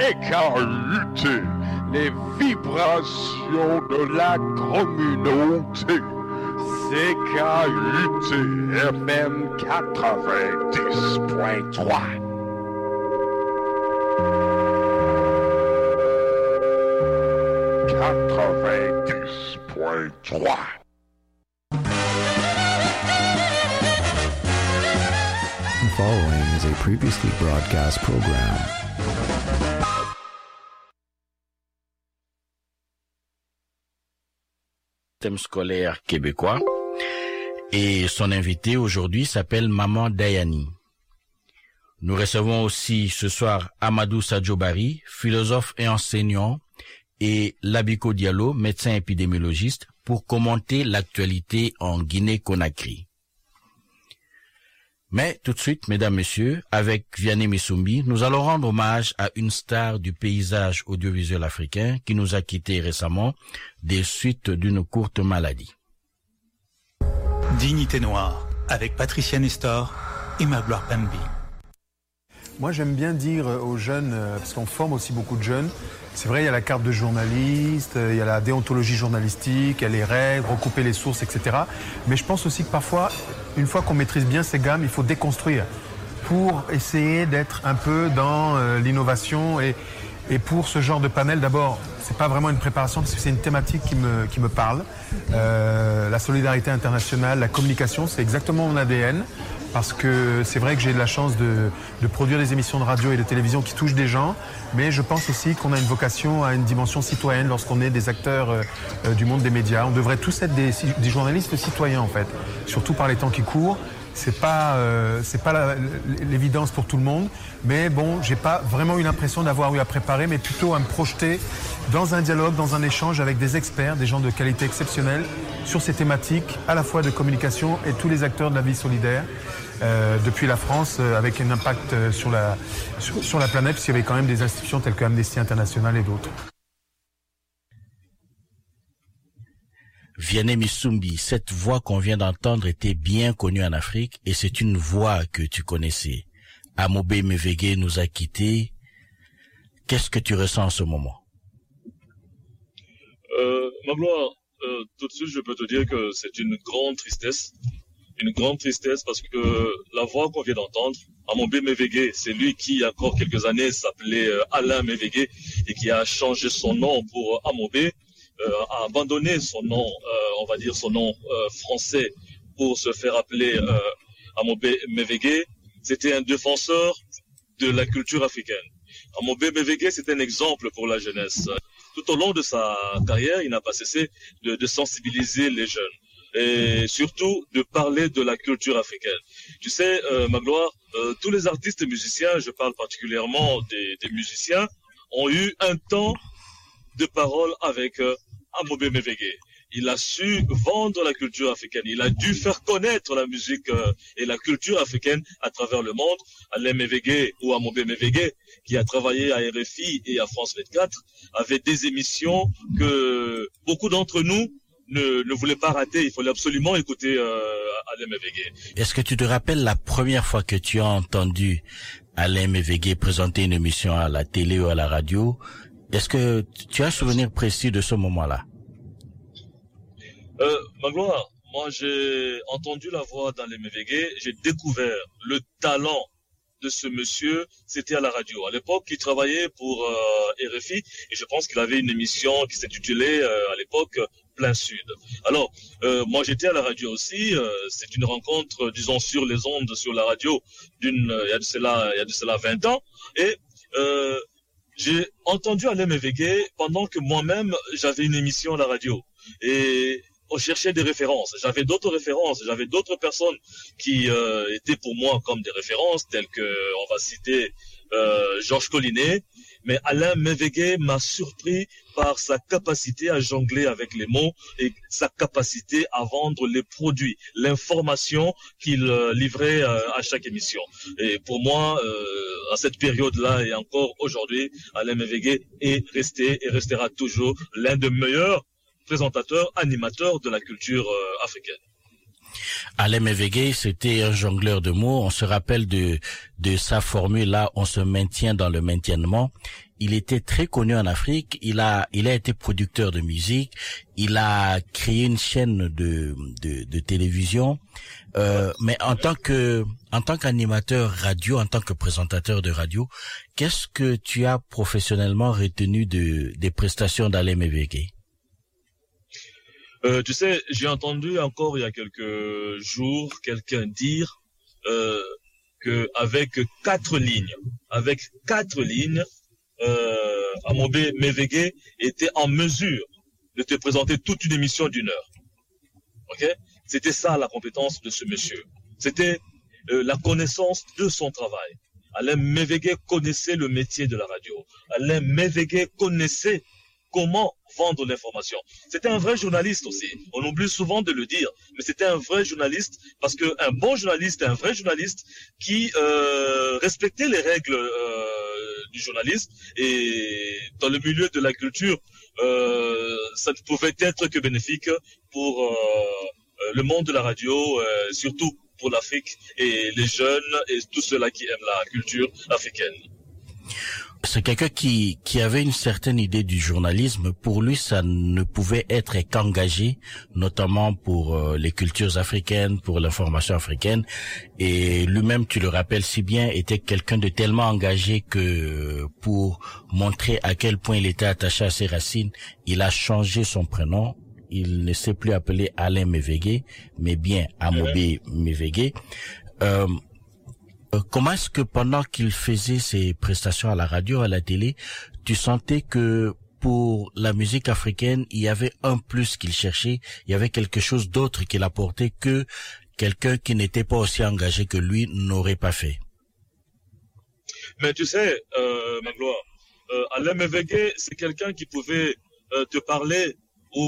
CKUT, les vibrations de la communauté. CKUT FM 90.3. The following is a previously broadcast program. Thème scolaire québécois. Et son invité aujourd'hui s'appelle Maman Dayani. Nous recevons aussi ce soir Amadou Sadjobari, philosophe et enseignant, et Labiko Diallo, médecin épidémiologiste, pour commenter l'actualité en Guinée-Conakry. Mais tout de suite, mesdames, messieurs, avec Vianney Missoumbi, nous allons rendre hommage à une star du paysage audiovisuel africain qui nous a quittés récemment des suites d'une courte maladie. Dignité noire, avec Patricia Nestor et Magloire Pembi. Moi, j'aime bien dire aux jeunes, parce qu'on forme aussi beaucoup de jeunes, c'est vrai, il y a la carte de journaliste, il y a la déontologie journalistique, il y a les règles, recouper les sources, etc. Mais je pense aussi que parfois, une fois qu'on maîtrise bien ces gammes, il faut déconstruire pour essayer d'être un peu dans l'innovation. Et pour ce genre de panel, d'abord, c'est pas vraiment une préparation parce que c'est une thématique qui me parle. La solidarité internationale, la communication, c'est exactement mon ADN. Parce que c'est vrai que j'ai de la chance de produire des émissions de radio et de télévision qui touchent des gens, mais je pense aussi qu'on a une vocation à une dimension citoyenne lorsqu'on est des acteurs du monde des médias. On devrait tous être des journalistes citoyens en fait, surtout par les temps qui courent. C'est pas l'évidence pour tout le monde, mais bon, j'ai pas vraiment eu l'impression d'avoir eu à préparer, mais plutôt à me projeter dans un dialogue, dans un échange avec des experts, des gens de qualité exceptionnelle sur ces thématiques, à la fois de communication et tous les acteurs de la vie solidaire. Depuis la France, avec un impact sur la planète, puisqu'il y avait quand même des institutions telles que Amnesty International et d'autres. Vianney Missoumbi, cette voix qu'on vient d'entendre était bien connue en Afrique et c'est une voix que tu connaissais. Amobé Mevege nous a quittés. Qu'est-ce que tu ressens en ce moment? Magloire, tout de suite je peux te dire que c'est une grande tristesse parce que la voix qu'on vient d'entendre, Amobé Mevege, c'est lui qui, il y a encore quelques années, s'appelait Alain Mevege et qui a changé son nom pour Amobé, a abandonné son nom, on va dire son nom français pour se faire appeler Amobé Mevege. C'était un défenseur de la culture africaine. Amobé Mevege, c'est un exemple pour la jeunesse. Tout au long de sa carrière, il n'a pas cessé de sensibiliser les jeunes et surtout de parler de la culture africaine. Tu sais, Magloire, tous les artistes et musiciens, je parle particulièrement des musiciens, ont eu un temps de parole avec Amobé Mevege. Il a su vendre la culture africaine. Il a dû faire connaître la musique et la culture africaine à travers le monde. Alain Mevege ou Amobé Mevege, qui a travaillé à RFI et à France 24, avait des émissions que beaucoup d'entre nous ne voulaient pas rater. Il fallait absolument écouter Alain Mevege. Est-ce que tu te rappelles la première fois que tu as entendu Alain Mevege présenter une émission à la télé ou à la radio? Est-ce que tu as un souvenir précis de ce moment-là? Magloire, moi j'ai entendu la voix d'Alain Mevege, j'ai découvert le talent de ce monsieur, c'était à la radio. À l'époque, il travaillait pour RFI et je pense qu'il avait une émission qui s'intitulait à l'époque Plein Sud. Alors, moi j'étais à la radio aussi, c'est une rencontre, disons, sur les ondes, sur la radio, il y a de cela 20 ans, et j'ai entendu Alain Mevege pendant que moi-même j'avais une émission à la radio. Et on cherchait des références. J'avais d'autres références. J'avais d'autres personnes qui étaient pour moi comme des références, telles que, on va citer Georges Collinet. Mais Alain Mevege m'a surpris par sa capacité à jongler avec les mots et sa capacité à vendre les produits, l'information qu'il livrait à chaque émission. Et pour moi, à cette période-là et encore aujourd'hui, Alain Mevege est resté et restera toujours l'un des meilleurs présentateurs, animateurs de la culture africaine. Alain Mévégué, c'était un jongleur de mots. On se rappelle de sa formule là, on se maintient dans le maintenement. Il était très connu en Afrique. Il a été producteur de musique. Il a créé une chaîne de télévision. Mais en tant qu'animateur radio, en tant que présentateur de radio, qu'est-ce que tu as professionnellement retenu des prestations d'Alain Mévégué? Tu sais, j'ai entendu encore il y a quelques jours quelqu'un dire que avec quatre lignes, Amobé Mévégué était en mesure de te présenter toute une émission d'1 heure. Ok? C'était ça la compétence de ce monsieur. C'était la connaissance de son travail. Alain Mévégué connaissait le métier de la radio. Alain Mévégué connaissait comment vendre l'information. C'était un vrai journaliste aussi. On oublie souvent de le dire, mais c'était un vrai journaliste parce qu'un bon journaliste, un vrai journaliste qui respectait les règles du journalisme et dans le milieu de la culture, ça ne pouvait être que bénéfique pour le monde de la radio, surtout pour l'Afrique et les jeunes et tous ceux-là qui aiment la culture africaine. C'est quelqu'un qui avait une certaine idée du journalisme. Pour lui, ça ne pouvait être qu'engagé, notamment pour les cultures africaines, pour l'information africaine. Et lui-même, tu le rappelles si bien, était quelqu'un de tellement engagé que pour montrer à quel point il était attaché à ses racines, il a changé son prénom. Il ne s'est plus appelé Alain Mévégué, mais bien Amobé Mévégué. Comment est-ce que pendant qu'il faisait ses prestations à la radio, à la télé, tu sentais que pour la musique africaine, il y avait un plus qu'il cherchait, il y avait quelque chose d'autre qu'il apportait que quelqu'un qui n'était pas aussi engagé que lui n'aurait pas fait? Mais tu sais, Magloire, Alain Mévégué, c'est quelqu'un qui pouvait te parler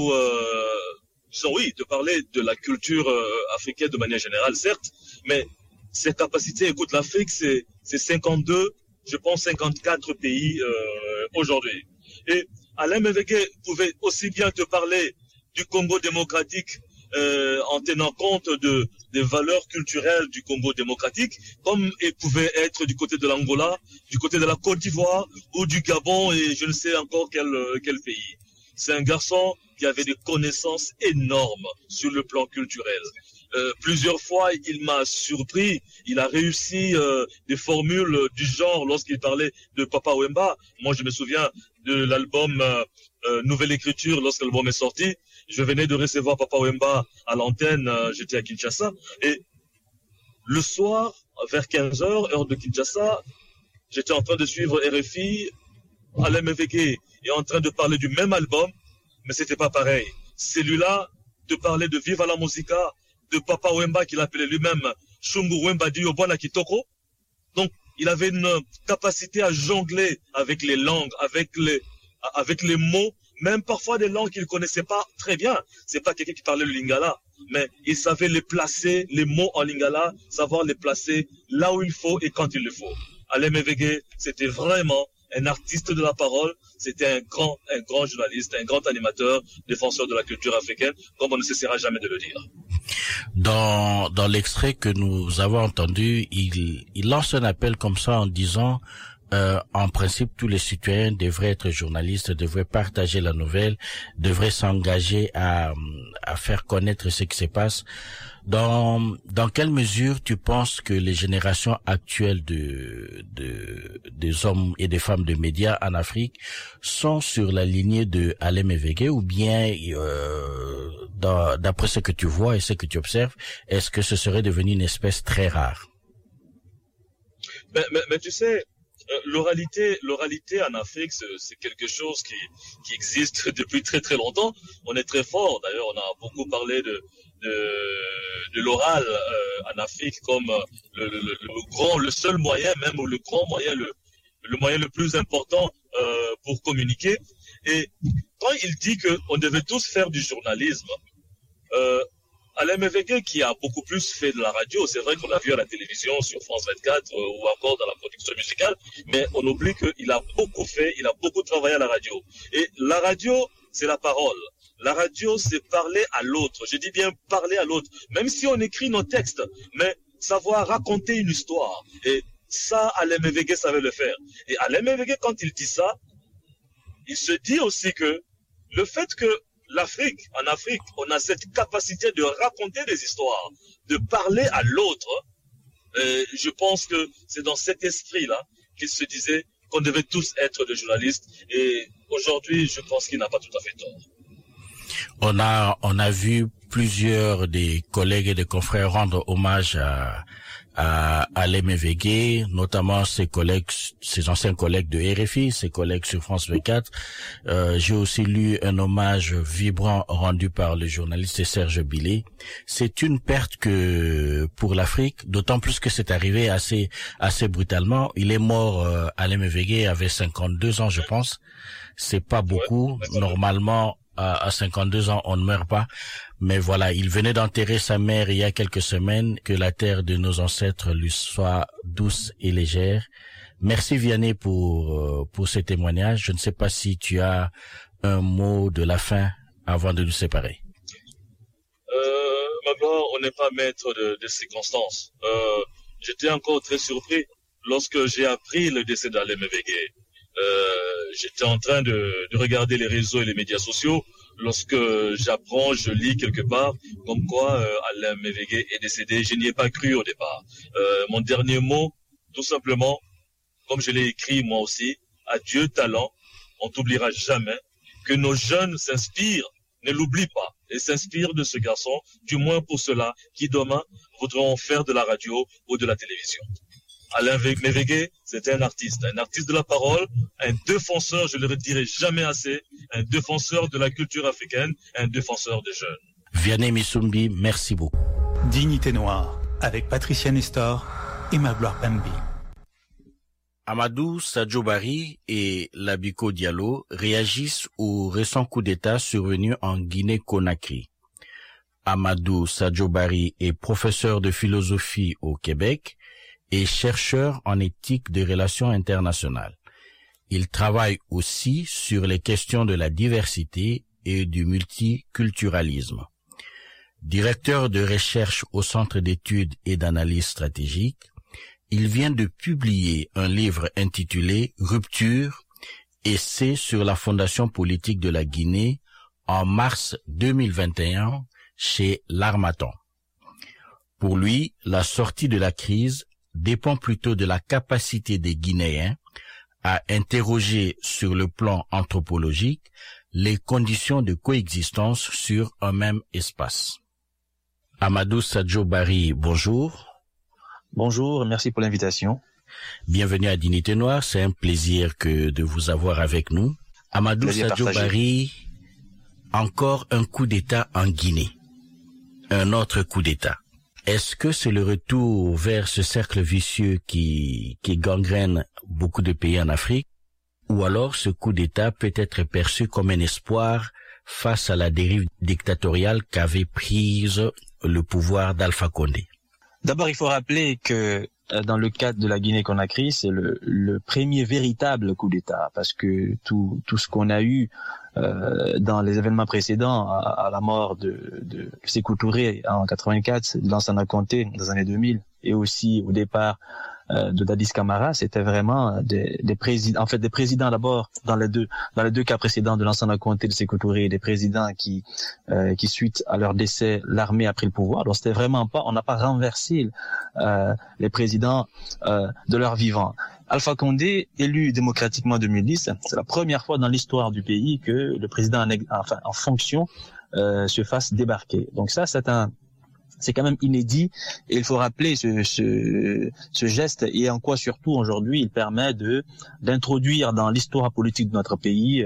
te parler de la culture africaine de manière générale, certes, mais ses capacités, écoute, l'Afrique, c'est 52, je pense 54 pays aujourd'hui. Et Alain Mévégué pouvait aussi bien te parler du Congo démocratique en tenant compte des valeurs culturelles du Congo démocratique, comme il pouvait être du côté de l'Angola, du côté de la Côte d'Ivoire ou du Gabon et je ne sais encore quel pays. C'est un garçon qui avait des connaissances énormes sur le plan culturel. Plusieurs fois, il m'a surpris. Il a réussi des formules du genre lorsqu'il parlait de Papa Wemba. Moi, je me souviens de l'album Nouvelle Écriture lorsque l'album est sorti. Je venais de recevoir Papa Wemba à l'antenne. J'étais à Kinshasa. Et le soir, vers 15h, heure de Kinshasa, j'étais en train de suivre RFI. Alain Mévégué est en train de parler du même album, mais c'était pas pareil. Celui-là, de parler de Viva la Musica, de Papa Wemba qu'il appelait lui-même Shungu Wemba di Yobwana Kitoko. Donc, il avait une capacité à jongler avec les langues, avec les mots, même parfois des langues qu'il connaissait pas très bien. C'est pas quelqu'un qui parlait le lingala, mais il savait les placer, les mots en lingala, savoir les placer là où il faut et quand il le faut. Alain Mévégué, c'était vraiment un artiste de la parole, c'était un grand journaliste, un grand animateur, défenseur de la culture africaine, comme on ne cessera jamais de le dire. Dans l'extrait que nous avons entendu, il lance un appel comme ça en disant en principe tous les citoyens devraient être journalistes, devraient partager la nouvelle, devraient s'engager à faire connaître ce qui se passe. Dans quelle mesure tu penses que les générations actuelles des hommes et des femmes de médias en Afrique sont sur la lignée de Alain Mévégué, ou bien d'après ce que tu vois et ce que tu observes, est-ce que ce serait devenu une espèce très rare? Mais tu sais, l'oralité en Afrique, c'est quelque chose qui existe depuis très très longtemps. On est très fort. D'ailleurs, on a beaucoup parlé de l'oral en Afrique comme le seul moyen, même le grand moyen, le moyen le plus important pour communiquer. Et quand il dit qu'on devait tous faire du journalisme, Alain Mévégué, qui a beaucoup plus fait de la radio, c'est vrai qu'on l'a vu à la télévision, sur France 24 ou encore dans la production musicale, mais on oublie qu'il a beaucoup fait, il a beaucoup travaillé à la radio. Et la radio, c'est la parole. La radio, c'est parler à l'autre. Je dis bien parler à l'autre. Même si on écrit nos textes, mais savoir raconter une histoire. Et ça, Alain Mévégué savait le faire. Et Alain Mévégué, quand il dit ça, il se dit aussi que le fait que en Afrique, on a cette capacité de raconter des histoires, de parler à l'autre. Je pense que c'est dans cet esprit-là qu'il se disait qu'on devait tous être des journalistes. Et aujourd'hui, je pense qu'il n'a pas tout à fait tort. On a vu plusieurs des collègues et des confrères rendre hommage à Alain Mévégué, notamment ses anciens collègues de RFI, ses collègues sur France 24. J'ai aussi lu un hommage vibrant rendu par le journaliste Serge Billet. C'est une perte pour l'Afrique, d'autant plus que c'est arrivé assez brutalement. Il est mort, Alain Mévégué avait 52 ans, je pense. C'est pas beaucoup. Normalement, à 52 ans, on ne meurt pas. Mais voilà, il venait d'enterrer sa mère il y a quelques semaines. Que la terre de nos ancêtres lui soit douce et légère. Merci Vianney pour ces témoignages. Je ne sais pas si tu as un mot de la fin avant de nous séparer. Magloire, on n'est pas maître de circonstances. J'étais encore très surpris lorsque j'ai appris le décès d'Alain Mévégué. J'étais en train de regarder les réseaux et les médias sociaux lorsque j'apprends, je lis quelque part comme quoi Alain Mévégué est décédé. Je n'y ai pas cru au départ. Mon dernier mot, tout simplement, comme je l'ai écrit moi aussi, adieu talent, on t'oubliera jamais, que nos jeunes s'inspirent, ne l'oublient pas, et s'inspirent de ce garçon, du moins pour ceux-là qui demain voudront faire de la radio ou de la télévision. Alain Mévégué, c'était un artiste de la parole, un défenseur, je ne le redirai jamais assez, un défenseur de la culture africaine, un défenseur des jeunes. Vianney Missoumbi, merci beaucoup. Dignité Noire, avec Patricia Nestor et Magloire Pembi. Amadou Sadio Barry et Labiko Diallo réagissent au récent coup d'État survenu en Guinée-Conakry. Amadou Sadio Barry est professeur de philosophie au Québec et chercheur en éthique des relations internationales. Il travaille aussi sur les questions de la diversité et du multiculturalisme. Directeur de recherche au Centre d'études et d'analyse stratégique, il vient de publier un livre intitulé Rupture, essai sur la fondation politique de la Guinée en mars 2021 chez l'Harmattan. Pour lui, la sortie de la crise dépend plutôt de la capacité des Guinéens à interroger sur le plan anthropologique les conditions de coexistence sur un même espace. Amadou Sadio Barry, bonjour. Bonjour, merci pour l'invitation. Bienvenue à Dignité Noire, c'est un plaisir de vous avoir avec nous. Amadou Sadio Barry, encore un coup d'État en Guinée, un autre coup d'État. Est-ce que c'est le retour vers ce cercle vicieux qui gangrène beaucoup de pays en Afrique, ou alors ce coup d'État peut être perçu comme un espoir face à la dérive dictatoriale qu'avait prise le pouvoir d'Alpha Condé? D'abord, il faut rappeler que dans le cadre de la Guinée-Conakry, c'est le premier véritable coup d'État, parce que tout ce qu'on a eu dans les événements précédents à la mort de Sékou Touré en 84, de Lansana Conté dans les années 2000, et aussi au départ de Dadis Camara, c'était vraiment des présidents d'abord dans les deux cas précédents de Lansana Conté, de Sékou Touré, des présidents qui suite à leur décès, l'armée a pris le pouvoir. Donc c'était vraiment pas, on n'a pas renversé les présidents de leur vivant. Alpha Condé, élu démocratiquement en 2010, c'est la première fois dans l'histoire du pays que le président en fonction se fasse débarquer. Donc ça, c'est quand même inédit, et il faut rappeler ce geste, et en quoi surtout aujourd'hui il permet d'introduire dans l'histoire politique de notre pays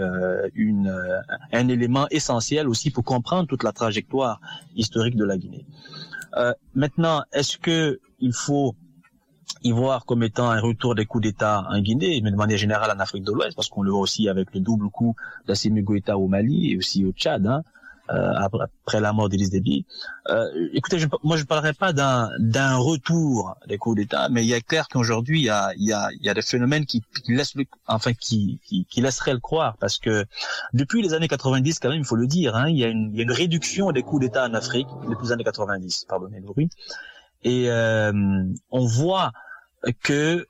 un élément essentiel aussi pour comprendre toute la trajectoire historique de la Guinée. Maintenant, est-ce que il faut y voir comme étant un retour des coups d'État en Guinée, mais de manière générale en Afrique de l'Ouest, parce qu'on le voit aussi avec le double coup d'Assimi Goïta au Mali et aussi au Tchad, après la mort d'Idriss Déby. Écoutez, moi je parlerai pas d'un retour des coups d'État, mais il est clair qu'aujourd'hui il y a des phénomènes qui laisseraient le croire, parce que depuis les années 90, quand même, il faut le dire, hein, il y a une réduction des coups d'État en Afrique depuis les années 90, pardonnez le bruit, et on voit que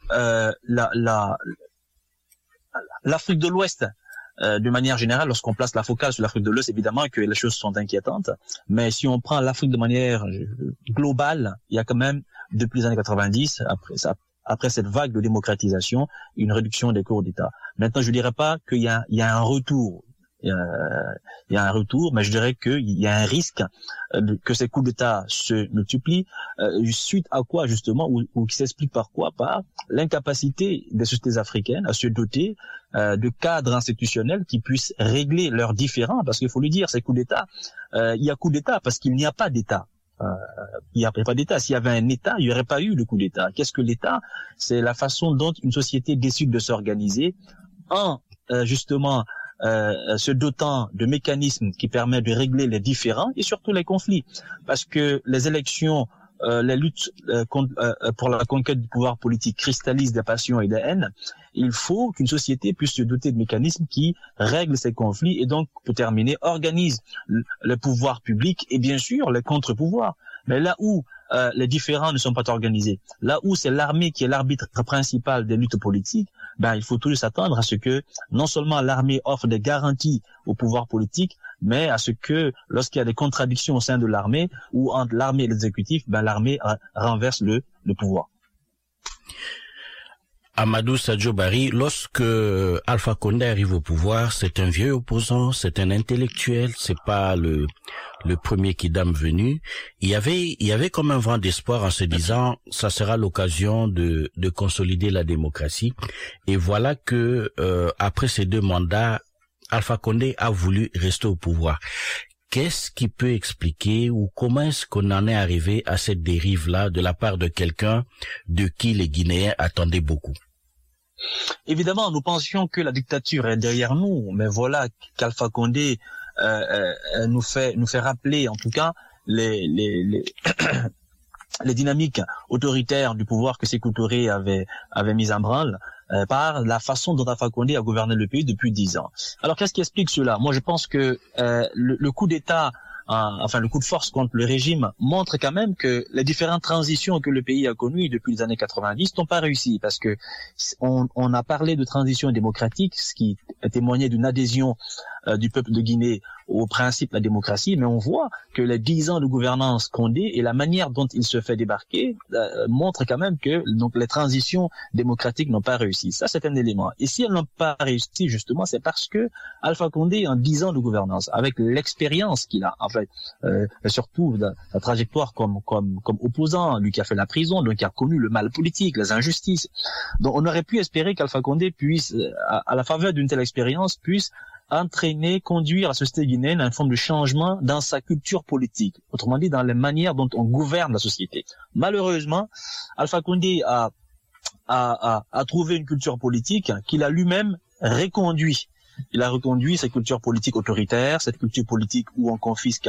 l'Afrique de l'Ouest, de manière générale, lorsqu'on place la focale sur l'Afrique de l'Ouest, évidemment que les choses sont inquiétantes. Mais si on prend l'Afrique de manière globale, il y a quand même, depuis les années 90, après cette vague de démocratisation, une réduction des coups d'État. Maintenant, je dirais pas qu'il y a un retour. Il y a un retour, mais je dirais qu'il y a un risque que ces coups d'État se multiplient, suite à quoi justement, ou qui s'explique par quoi? Par l'incapacité des sociétés africaines à se doter de cadres institutionnels qui puissent régler leurs différends, parce qu'il faut le dire, ces coups d'État, il y a coup d'État parce qu'il n'y a pas d'État. Il n'y a pas d'État. S'il y avait un État, il n'y aurait pas eu de coup d'État. Qu'est-ce que l'État? C'est la façon dont une société décide de s'organiser en justement se dotant de mécanismes qui permettent de régler les différends et surtout les conflits. Parce que les élections, les luttes pour la conquête du pouvoir politique cristallisent des passions et des haines. Il faut qu'une société puisse se doter de mécanismes qui règlent ces conflits et donc, pour terminer, organise le pouvoir public et bien sûr les contre-pouvoirs. Mais là où les différends ne sont pas organisés, là où c'est l'armée qui est l'arbitre principal des luttes politiques, il faut toujours s'attendre à ce que non seulement l'armée offre des garanties au pouvoir politique, mais à ce que lorsqu'il y a des contradictions au sein de l'armée ou entre l'armée et l'exécutif, l'armée renverse le pouvoir. Amadou Sadio Barry, lorsque Alpha Condé arrive au pouvoir, c'est un vieux opposant, c'est un intellectuel, c'est pas le premier kidam venu. Il y avait comme un vent d'espoir en se disant, ça sera l'occasion de consolider la démocratie. Et voilà que, après ces 2 mandats, Alpha Condé a voulu rester au pouvoir. Qu'est-ce qui peut expliquer ou comment est-ce qu'on en est arrivé à cette dérive-là de la part de quelqu'un de qui les Guinéens attendaient beaucoup? Évidemment, nous pensions que la dictature est derrière nous, mais voilà qu'Alpha Condé nous fait rappeler, en tout cas, les dynamiques autoritaires du pouvoir que Sékou Touré avait mis en branle par la façon dont Alpha Condé a gouverné le pays depuis 10 ans. Alors, qu'est-ce qui explique cela? Moi, je pense que le coup d'État, le coup de force contre le régime montre quand même que les différentes transitions que le pays a connues depuis les années 90 n'ont pas réussi, parce que on a parlé de transition démocratique, ce qui témoignait d'une adhésion du peuple de Guinée au principe de la démocratie, mais on voit que les 10 ans de gouvernance Condé et la manière dont il se fait débarquer montrent quand même que donc les transitions démocratiques n'ont pas réussi. Ça, c'est un élément. Et si elles n'ont pas réussi, justement, c'est parce que Alpha Condé, en 10 ans de gouvernance, avec l'expérience qu'il a, en fait, surtout la trajectoire comme opposant, lui qui a fait la prison, donc qui a connu le mal politique, les injustices. Donc on aurait pu espérer qu'Alpha Condé puisse, à la faveur d'une telle expérience, puisse conduire la société guinéenne à une forme de changement dans sa culture politique. Autrement dit, dans les manières dont on gouverne la société. Malheureusement, Alpha Condé a trouvé une culture politique qu'il a lui-même reconduit. Il a reconduit cette culture politique autoritaire, cette culture politique où on confisque,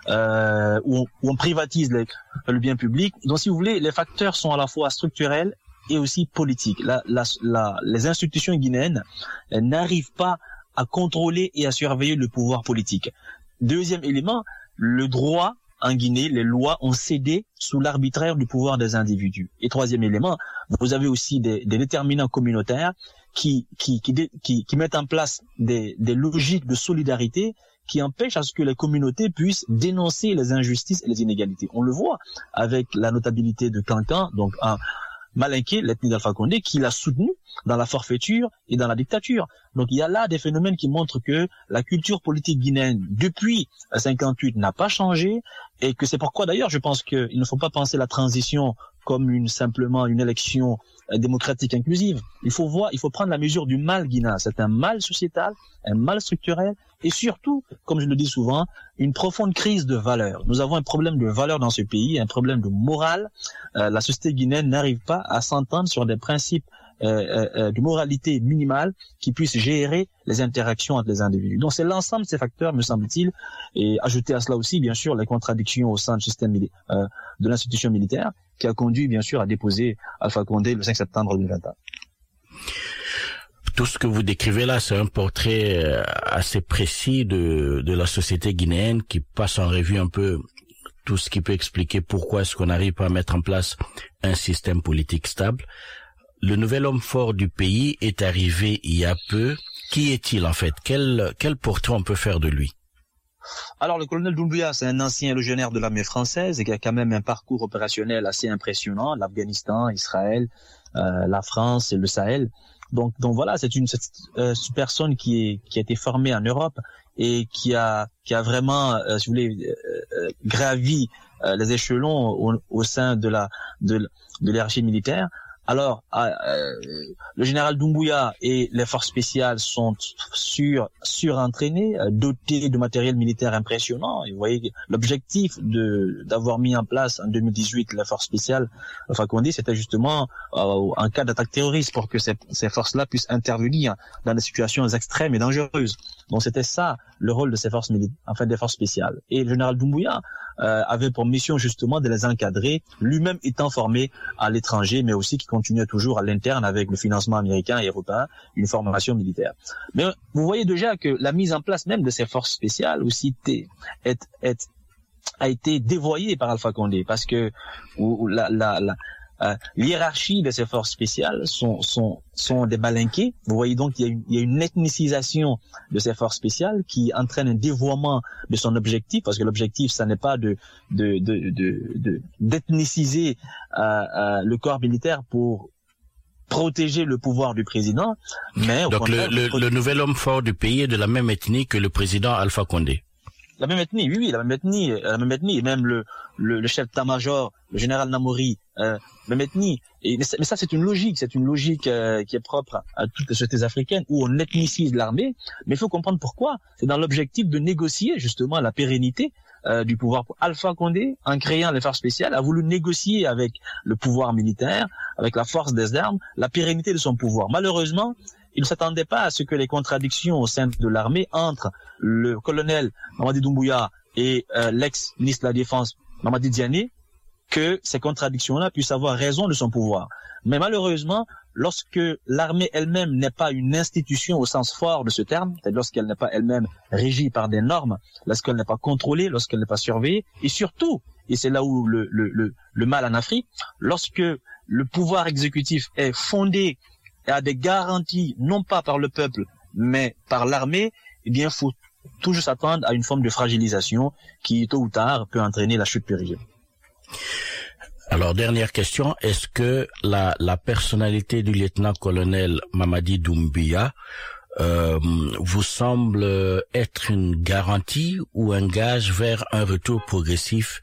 où on privatise le bien public. Donc, si vous voulez, les facteurs sont à la fois structurels et aussi politiques. Les institutions guinéennes n'arrivent pas à contrôler et à surveiller le pouvoir politique. Deuxième élément, le droit en Guinée, les lois ont cédé sous l'arbitraire du pouvoir des individus. Et troisième élément, vous avez aussi des déterminants communautaires qui mettent en place des logiques de solidarité qui empêchent à ce que les communautés puissent dénoncer les injustices et les inégalités. On le voit avec la notabilité de Kankan, donc un Malinké, l'ethnie d'Alpha Condé, qui l'a soutenu dans la forfaiture et dans la dictature. Donc il y a là des phénomènes qui montrent que la culture politique guinéenne depuis 58 n'a pas changé, et que c'est pourquoi d'ailleurs je pense qu'il ne faut pas penser la transition comme simplement une élection démocratique inclusive. Il faut prendre la mesure du mal guinéen. C'est un mal sociétal, un mal structurel, et surtout, comme je le dis souvent, une profonde crise de valeurs. Nous avons un problème de valeurs dans ce pays, un problème de morale. La société guinéenne n'arrive pas à s'entendre sur des principes de moralité minimale qui puisse gérer les interactions entre les individus. Donc c'est l'ensemble de ces facteurs, me semble-t-il, et ajouter à cela aussi, bien sûr, les contradictions au sein du système de l'institution militaire, qui a conduit, bien sûr, à déposer Alpha Condé le 5 septembre 2021. Tout ce que vous décrivez là, c'est un portrait assez précis de la société guinéenne qui passe en revue un peu tout ce qui peut expliquer pourquoi est-ce qu'on n'arrive pas à mettre en place un système politique stable. Le nouvel homme fort du pays est arrivé il y a peu. Qui est-il en fait? Quel portrait on peut faire de lui? Alors, le colonel Doumbouya, c'est un ancien légionnaire de l'armée française et qui a quand même un parcours opérationnel assez impressionnant. L'Afghanistan, Israël, la France et le Sahel. Donc voilà, c'est une personne qui a été formée en Europe et qui a vraiment, si vous voulez, gravi les échelons au sein de l'hiérarchie militaire. Alors, le général Doumbouya et les forces spéciales sont surentraînés, dotés de matériel militaire impressionnant. Et vous voyez, l'objectif d'avoir mis en place en 2018 les forces spéciales, enfin qu'on dit, c'était justement en cas d'attaque terroriste pour que ces forces-là puissent intervenir dans des situations extrêmes et dangereuses. Donc c'était ça le rôle de ces forces militaires, enfin des forces spéciales. Et le général Doumbouya avait pour mission justement de les encadrer, lui-même étant formé à l'étranger, mais aussi qui continuait toujours à l'interne avec le financement américain et européen, une formation militaire. Mais vous voyez déjà que la mise en place même de ces forces spéciales aussi a été dévoyée par Alpha Condé, parce que l'hiérarchie de ces forces spéciales sont des malinqués. Vous voyez donc il y a une ethnicisation de ces forces spéciales qui entraîne un dévoiement de son objectif, parce que l'objectif, ça n'est pas d'ethniciser le corps militaire pour protéger le pouvoir du président, mais donc le nouvel homme fort du pays est de la même ethnie que le président Alpha Condé. La même ethnie, oui, la même ethnie, et même le chef d'état-major, le général Namori, même ethnie. Mais ça, c'est une logique qui est propre à toutes les sociétés africaines où on ethnicise l'armée. Mais il faut comprendre pourquoi. C'est dans l'objectif de négocier justement la pérennité du pouvoir. Alpha Condé, en créant les forces spéciales, a voulu négocier avec le pouvoir militaire, avec la force des armes, la pérennité de son pouvoir. Malheureusement, il ne s'attendait pas à ce que les contradictions au sein de l'armée entre le colonel Mamadi Doumbouya et l'ex-ministre de la Défense Mamadi Diané, que ces contradictions-là puissent avoir raison de son pouvoir. Mais malheureusement, lorsque l'armée elle-même n'est pas une institution au sens fort de ce terme, c'est-à-dire lorsqu'elle n'est pas elle-même régie par des normes, lorsqu'elle n'est pas contrôlée, lorsqu'elle n'est pas surveillée, et surtout, et c'est là où le mal en Afrique, lorsque le pouvoir exécutif est fondé et a des garanties, non pas par le peuple, mais par l'armée, eh bien, il faut toujours s'attendre à une forme de fragilisation qui, tôt ou tard, peut entraîner la chute du régime. Alors, dernière question, est-ce que la personnalité du lieutenant-colonel Mamadi Doumbouya vous semble être une garantie ou un gage vers un retour progressif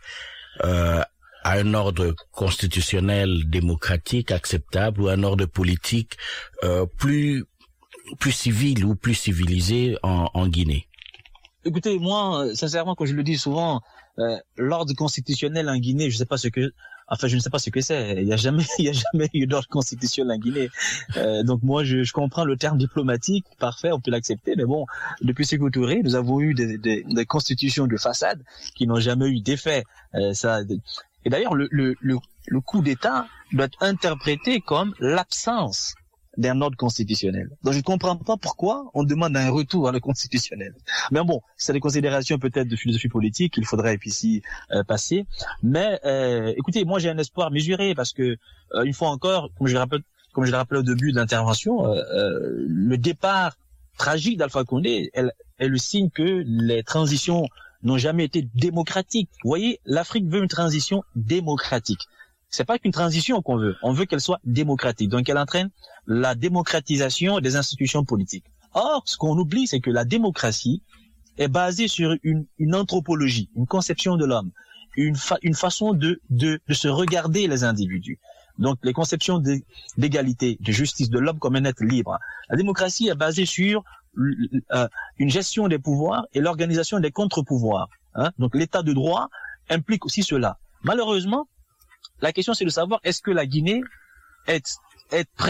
à un ordre constitutionnel démocratique acceptable ou un ordre politique plus civil ou plus civilisé en Guinée? Écoutez, moi, sincèrement, comme je le dis souvent, l'ordre constitutionnel en Guinée, je ne sais pas ce que c'est. Il y a jamais eu d'ordre constitutionnel en Guinée. Donc moi, je comprends le terme diplomatique, parfait, on peut l'accepter. Mais bon, depuis Sékou Touré, nous avons eu des constitutions de façade qui n'ont jamais eu d'effet. Et d'ailleurs, le coup d'État doit être interprété comme l'absence d'un ordre constitutionnel. Donc je ne comprends pas pourquoi on demande un retour à le constitutionnel. Mais bon, c'est des considérations peut-être de philosophie politique qu'il faudrait ici passer. Mais écoutez, moi j'ai un espoir mesuré parce que une fois encore, comme je l'ai rappelé au début de l'intervention, le départ tragique d'Alpha Condé est le signe que les transitions n'ont jamais été démocratiques. Vous voyez, l'Afrique veut une transition démocratique. C'est pas qu'une transition qu'on veut. On veut qu'elle soit démocratique. Donc, elle entraîne la démocratisation des institutions politiques. Or, ce qu'on oublie, c'est que la démocratie est basée sur une anthropologie, une conception de l'homme, une façon de se regarder les individus. Donc, les conceptions d'égalité, de justice, de l'homme comme un être libre. La démocratie est basée sur une gestion des pouvoirs et l'organisation des contre-pouvoirs. Donc, l'état de droit implique aussi cela. Malheureusement, la question c'est de savoir est-ce que la Guinée est prête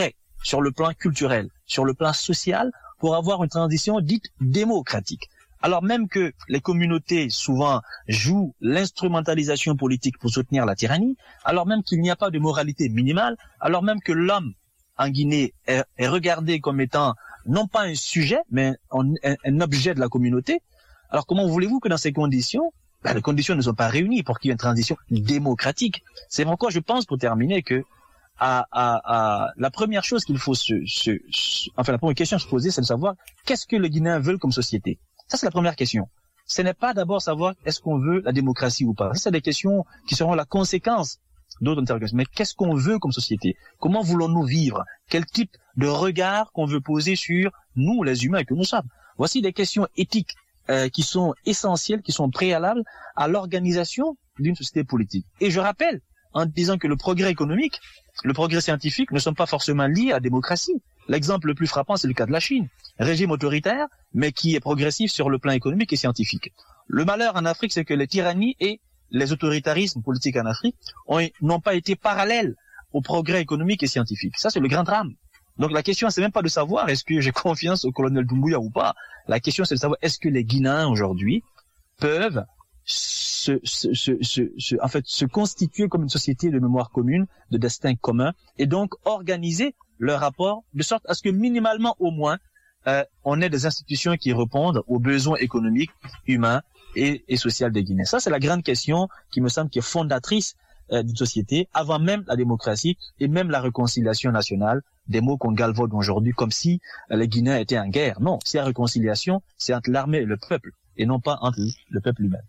sur le plan culturel, sur le plan social, pour avoir une transition dite démocratique. Alors même que les communautés souvent jouent l'instrumentalisation politique pour soutenir la tyrannie, alors même qu'il n'y a pas de moralité minimale, alors même que l'homme en Guinée est regardé comme étant non pas un sujet, mais un objet de la communauté, alors comment voulez-vous que dans ces conditions, les conditions ne sont pas réunies pour qu'il y ait une transition démocratique? C'est pourquoi je pense, pour terminer, que la première chose qu'il faut la première question à se poser, c'est de savoir qu'est-ce que les Guinéens veulent comme société. Ça, c'est la première question. Ce n'est pas d'abord savoir est-ce qu'on veut la démocratie ou pas. Ça, c'est des questions qui seront la conséquence d'autres interrogations. Mais qu'est-ce qu'on veut comme société? Comment voulons-nous vivre? Quel type de regard qu'on veut poser sur nous, les humains que nous sommes? Voici des questions éthiques qui sont essentielles, qui sont préalables à l'organisation d'une société politique. Et je rappelle, en disant que le progrès économique, le progrès scientifique ne sont pas forcément liés à la démocratie. L'exemple le plus frappant, c'est le cas de la Chine. Régime autoritaire, mais qui est progressif sur le plan économique et scientifique. Le malheur en Afrique, c'est que les tyrannies et les autoritarismes politiques en Afrique n'ont pas été parallèles au progrès économique et scientifique. Ça, c'est le grand drame. Donc la question, c'est même pas de savoir est-ce que j'ai confiance au colonel Doumbouya ou pas. La question, c'est de savoir est-ce que les Guinéens aujourd'hui peuvent se constituer comme une société de mémoire commune, de destin commun, et donc organiser leur rapport de sorte à ce que minimalement au moins on ait des institutions qui répondent aux besoins économiques, humains et sociaux des Guinéens. Ça, c'est la grande question qui me semble qui est fondatrice d'une société, avant même la démocratie et même la réconciliation nationale, des mots qu'on galvaude aujourd'hui comme si les Guinéens étaient en guerre. Non, c'est la réconciliation, c'est entre l'armée et le peuple, et non pas entre le peuple lui-même.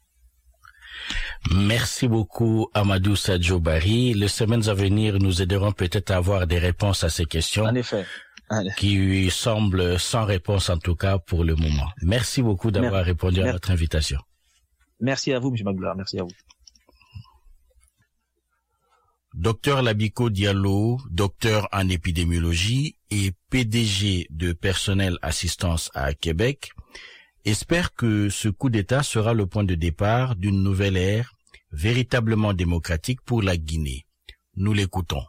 Merci beaucoup, Amadou Sadio Barry. Les semaines à venir nous aideront peut-être à avoir des réponses à ces questions. En effet. Qui semblent sans réponse en tout cas pour le moment. Merci beaucoup d'avoir répondu à notre invitation. Merci à vous, M. Magloire. Merci à vous. Docteur Labiko Diallo, docteur en épidémiologie et PDG de Personnel Assistance à Québec, espère que ce coup d'État sera le point de départ d'une nouvelle ère véritablement démocratique pour la Guinée. Nous l'écoutons.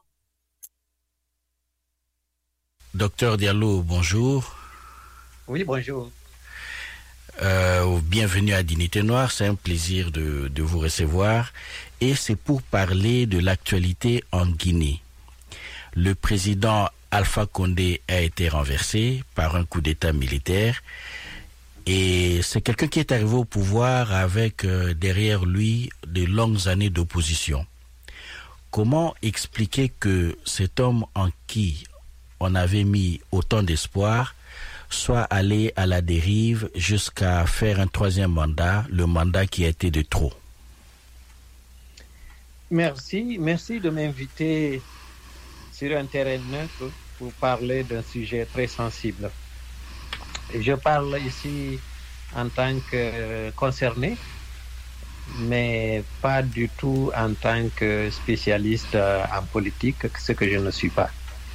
Docteur Diallo, bonjour. Oui, bonjour. Bienvenue à Dignité Noire, c'est un plaisir de vous recevoir. Et c'est pour parler de l'actualité en Guinée. Le président Alpha Condé a été renversé par un coup d'État militaire. Et c'est quelqu'un qui est arrivé au pouvoir avec derrière lui de longues années d'opposition. Comment expliquer que cet homme en qui on avait mis autant d'espoir soit allé à la dérive jusqu'à faire un troisième mandat, le mandat qui a été de trop? Merci de m'inviter sur un terrain neutre pour parler d'un sujet très sensible. Je parle ici en tant que concerné, mais pas du tout en tant que spécialiste en politique, ce que je ne suis pas.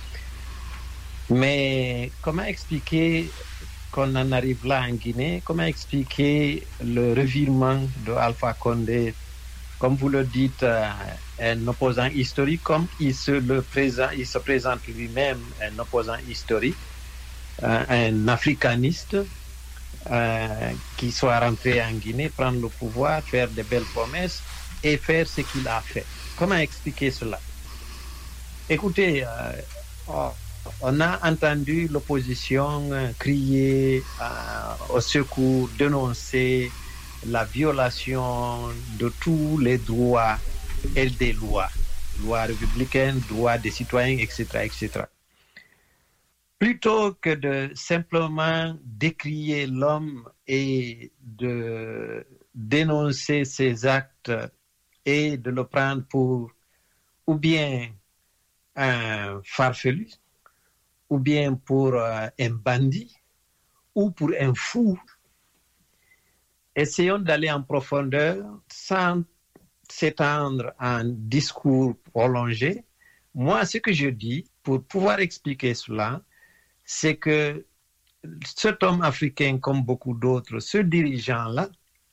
Mais comment expliquer qu'on en arrive là en Guinée? Comment expliquer le revirement de Alpha Condé, comme vous le dites, un opposant historique, comme il se présente lui-même un opposant historique, un africaniste qui soit rentré en Guinée, prendre le pouvoir, faire de belles promesses et faire ce qu'il a fait. Comment expliquer cela? Écoutez, on a entendu l'opposition crier au secours, dénoncer la violation de tous les droits et des lois républicaines, droits des citoyens, etc., etc. Plutôt que de simplement décrier l'homme et de dénoncer ses actes et de le prendre pour ou bien un farfelu, ou bien pour un bandit, ou pour un fou. Essayons d'aller en profondeur sans s'étendre en discours prolongé. Moi, ce que je dis, pour pouvoir expliquer cela, c'est que cet homme africain, comme beaucoup d'autres, ce dirigeant-là,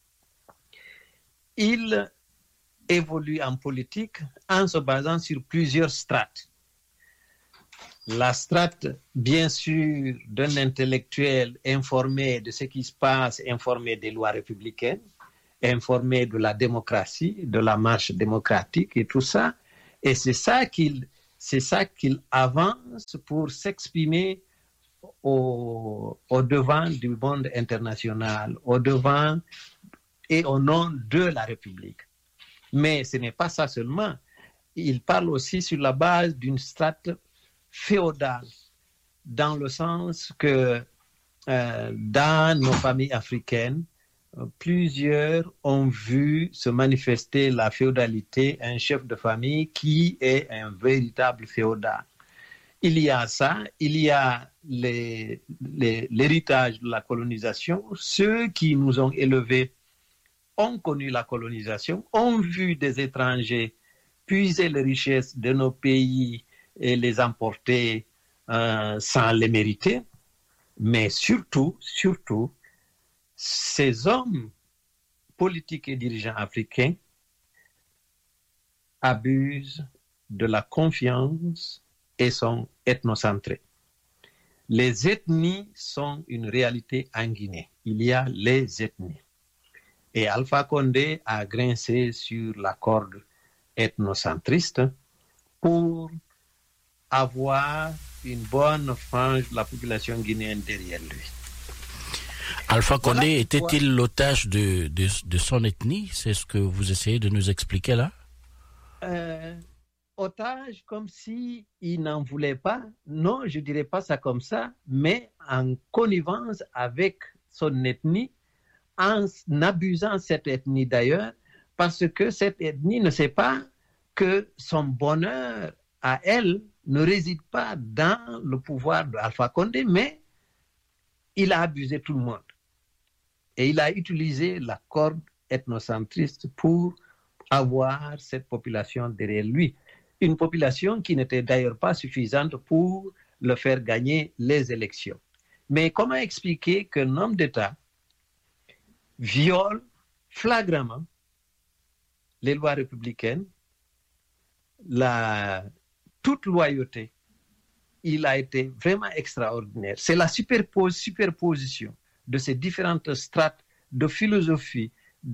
il évolue en politique en se basant sur plusieurs strates. la strate, bien sûr, d'un intellectuel informé de ce qui se passe, informé des lois républicaines, informé de la démocratie, de la marche démocratique et tout ça. Et c'est ça qu'il avance pour s'exprimer au devant du monde international, au devant et au nom de la République. Mais ce n'est pas ça seulement. Il parle aussi sur la base d'une strate féodale, dans le sens que dans nos familles africaines, plusieurs ont vu se manifester la féodalité, un chef de famille qui est un véritable féodal. Il y a ça, il y a l'héritage de la colonisation. Ceux qui nous ont élevés ont connu la colonisation, ont vu des étrangers puiser les richesses de nos pays et les emporter sans les mériter. Mais surtout, ces hommes politiques et dirigeants africains abusent de la confiance et sont ethnocentrés. Les ethnies sont une réalité en Guinée. Il y a les ethnies. Et Alpha Condé a grincé sur la corde ethnocentriste pour avoir une bonne frange de la population guinéenne derrière lui. Alpha Condé était-il l'otage de son ethnie? C'est ce que vous essayez de nous expliquer là? Otage comme si il n'en voulait pas. Non, je dirais pas ça comme ça, mais en connivence avec son ethnie, en abusant cette ethnie d'ailleurs, parce que cette ethnie ne sait pas que son bonheur à elle ne réside pas dans le pouvoir d'Alpha Condé, mais il a abusé tout le monde. Et il a utilisé la corde ethnocentriste pour avoir cette population derrière lui. Une population qui n'était d'ailleurs pas suffisante pour le faire gagner les élections. Mais comment expliquer qu'un homme d'État viole flagramment les lois républicaines, toute loyauté? Il a été vraiment extraordinaire. C'est la superposition de ces différentes strates de philosophie,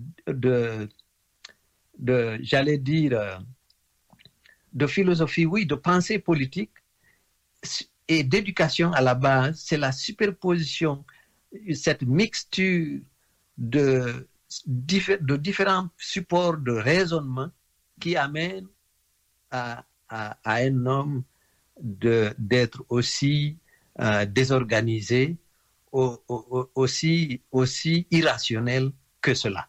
j'allais dire, de philosophie, oui, de pensée politique et d'éducation à la base. C'est la superposition, cette mixture de différents supports de raisonnement qui amène à un homme d'être aussi désorganisé, aussi irrationnel que cela.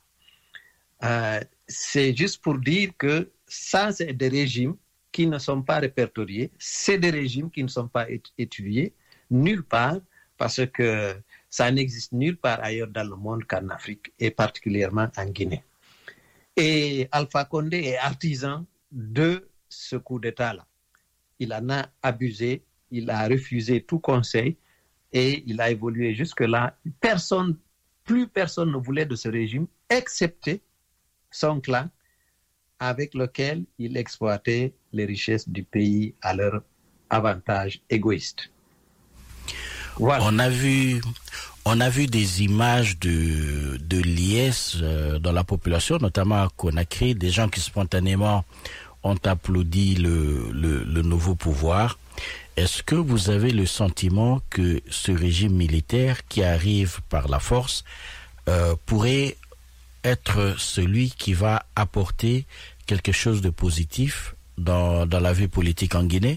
C'est juste pour dire que ça, c'est des régimes qui ne sont pas répertoriés, c'est des régimes qui ne sont pas étudiés nulle part, parce que ça n'existe nulle part ailleurs dans le monde qu'en Afrique, et particulièrement en Guinée. Et Alpha Condé est artisan de ce coup d'État-là. Il en a abusé, il a refusé tout conseil, et il a évolué jusque-là. Plus personne ne voulait de ce régime, excepté son clan, avec lequel il exploitait les richesses du pays à leur avantage égoïste. Voilà. On a vu des images de liesse dans la population, notamment à Conakry, des gens qui spontanément ont applaudi le nouveau pouvoir. Est-ce que vous avez le sentiment que ce régime militaire qui arrive par la force pourrait être celui qui va apporter quelque chose de positif dans la vie politique en Guinée?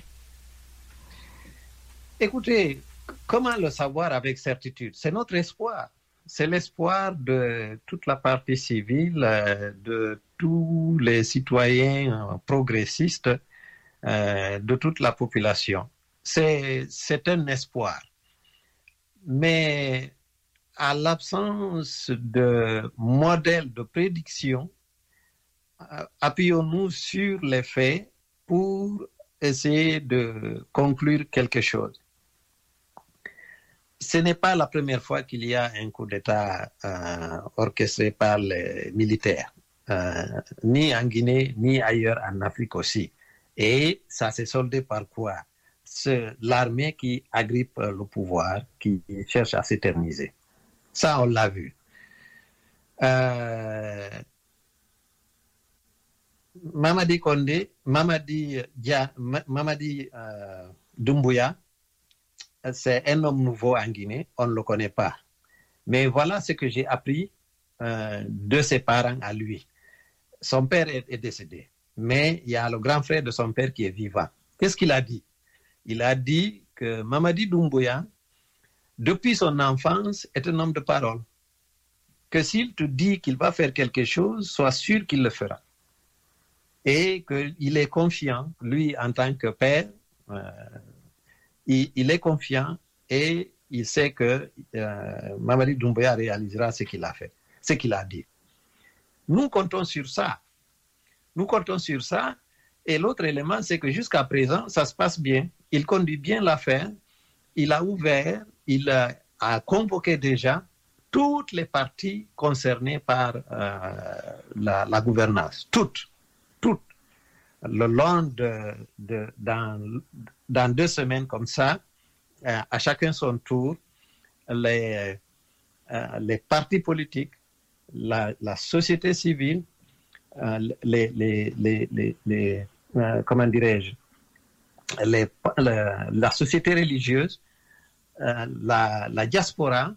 Écoutez, comment le savoir avec certitude? C'est notre espoir. C'est l'espoir de toute la partie civile, de tous les citoyens progressistes, de toute la population. C'est un espoir. Mais à l'absence de modèle de prédiction, appuyons-nous sur les faits pour essayer de conclure quelque chose. Ce n'est pas la première fois qu'il y a un coup d'État orchestré par les militaires, ni en Guinée, ni ailleurs en Afrique aussi. Et ça s'est soldé par quoi? l'armée qui agrippe le pouvoir, qui cherche à s'éterniser. Ça, on l'a vu. Mamadi Condé, Mamadi Doumbouya, c'est un homme nouveau en Guinée, on ne le connaît pas. Mais voilà ce que j'ai appris de ses parents à lui. Son père est décédé, mais il y a le grand frère de son père qui est vivant. Qu'est-ce qu'il a dit? Il a dit que Mamadi Doumbouya, depuis son enfance, est un homme de parole. Que s'il te dit qu'il va faire quelque chose, sois sûr qu'il le fera. Et qu'il est confiant, lui en tant que père, il est confiant et il sait que Mamadi Doumbouya réalisera ce qu'il a fait, ce qu'il a dit. Nous comptons sur ça. Nous comptons sur ça. Et l'autre élément, c'est que jusqu'à présent, ça se passe bien. Il conduit bien l'affaire. Il a ouvert, il a convoqué déjà toutes les parties concernées par la gouvernance. Toutes. Le long dans 2 semaines comme ça, à chacun son tour, les partis politiques, la société civile, comment dirais-je, la société religieuse, la diaspora,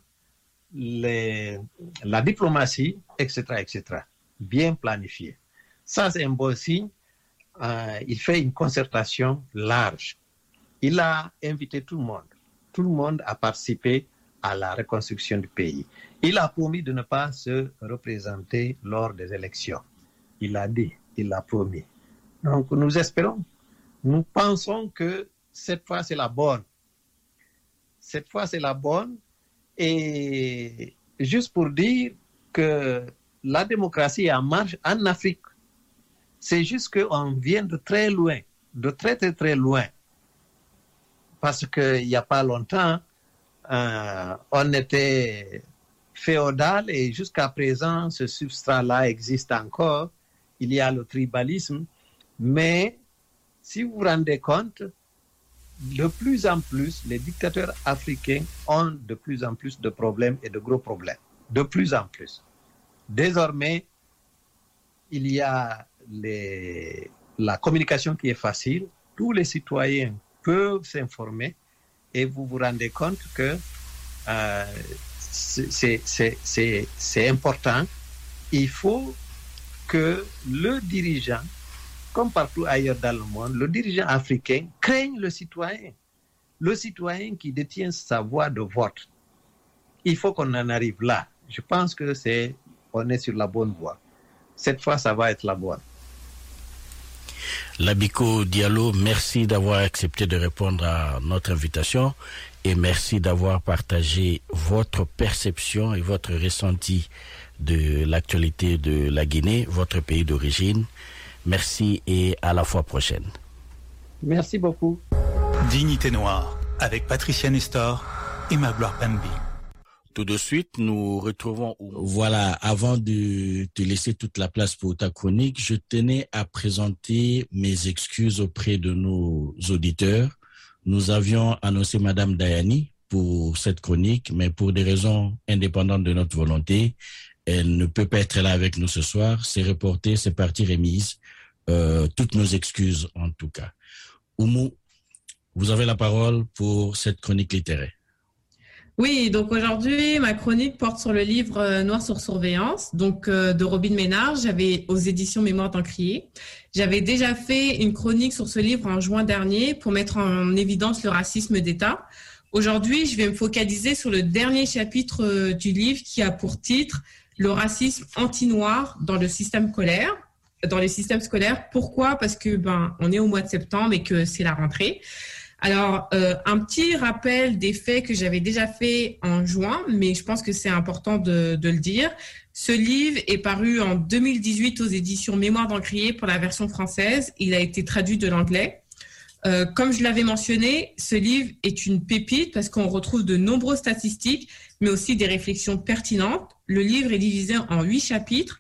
la diplomatie, etc. Bien planifié. Ça, c'est un bon signe. Il fait une concertation large. Il a invité tout le monde. Tout le monde a participé à la reconstruction du pays. Il a promis de ne pas se représenter lors des élections. Il l'a dit, il l'a promis. Donc, nous espérons, nous pensons que cette fois, c'est la bonne. Cette fois, c'est la bonne. Et juste pour dire que la démocratie est en marche en Afrique. C'est juste qu'on vient de très loin, de très, très, très loin. Parce qu'il n'y a pas longtemps, on était féodal et jusqu'à présent, ce substrat-là existe encore. Il y a le tribalisme. Mais si vous vous rendez compte, de plus en plus, les dictateurs africains ont de plus en plus de problèmes et de gros problèmes. De plus en plus. Désormais, il y a la communication qui est facile. Tous les citoyens peuvent s'informer et vous vous rendez compte que c'est important. Il faut que le dirigeant, comme partout ailleurs dans le monde, le dirigeant africain craigne le citoyen qui détient sa voix de vote. Il faut qu'on en arrive là. Je pense que on est sur la bonne voie. Cette fois, ça va être la bonne. Labiko Diallo, merci d'avoir accepté de répondre à notre invitation et merci d'avoir partagé votre perception et votre ressenti de l'actualité de la Guinée, votre pays d'origine. Merci et à la fois prochaine. Merci beaucoup. Dignité Noire avec Patricia Nestor et Magloire Pembi. Tout de suite, nous retrouvons... Voilà, avant de te laisser toute la place pour ta chronique, je tenais à présenter mes excuses auprès de nos auditeurs. Nous avions annoncé Madame Dayani pour cette chronique, mais pour des raisons indépendantes de notre volonté, elle ne peut pas être là avec nous ce soir. C'est reporté, c'est partie remise. Toutes nos excuses en tout cas. Oumou, vous avez la parole pour cette chronique littéraire. Oui, donc aujourd'hui, ma chronique porte sur le livre Noir sur surveillance, donc de Robin Ménard. J'avais aux éditions Mémoire d'Encrier. J'avais déjà fait une chronique sur ce livre en juin dernier pour mettre en évidence le racisme d'État. Aujourd'hui, je vais me focaliser sur le dernier chapitre du livre qui a pour titre le racisme anti-noir dans le système scolaire. Pourquoi? Parce que on est au mois de septembre et que c'est la rentrée. Alors, un petit rappel des faits que j'avais déjà fait en juin, mais je pense que c'est important de le dire. Ce livre est paru en 2018 aux éditions Mémoire d'Encrier pour la version française. Il a été traduit de l'anglais. Comme je l'avais mentionné, ce livre est une pépite parce qu'on retrouve de nombreuses statistiques, mais aussi des réflexions pertinentes. Le livre est divisé en 8 chapitres.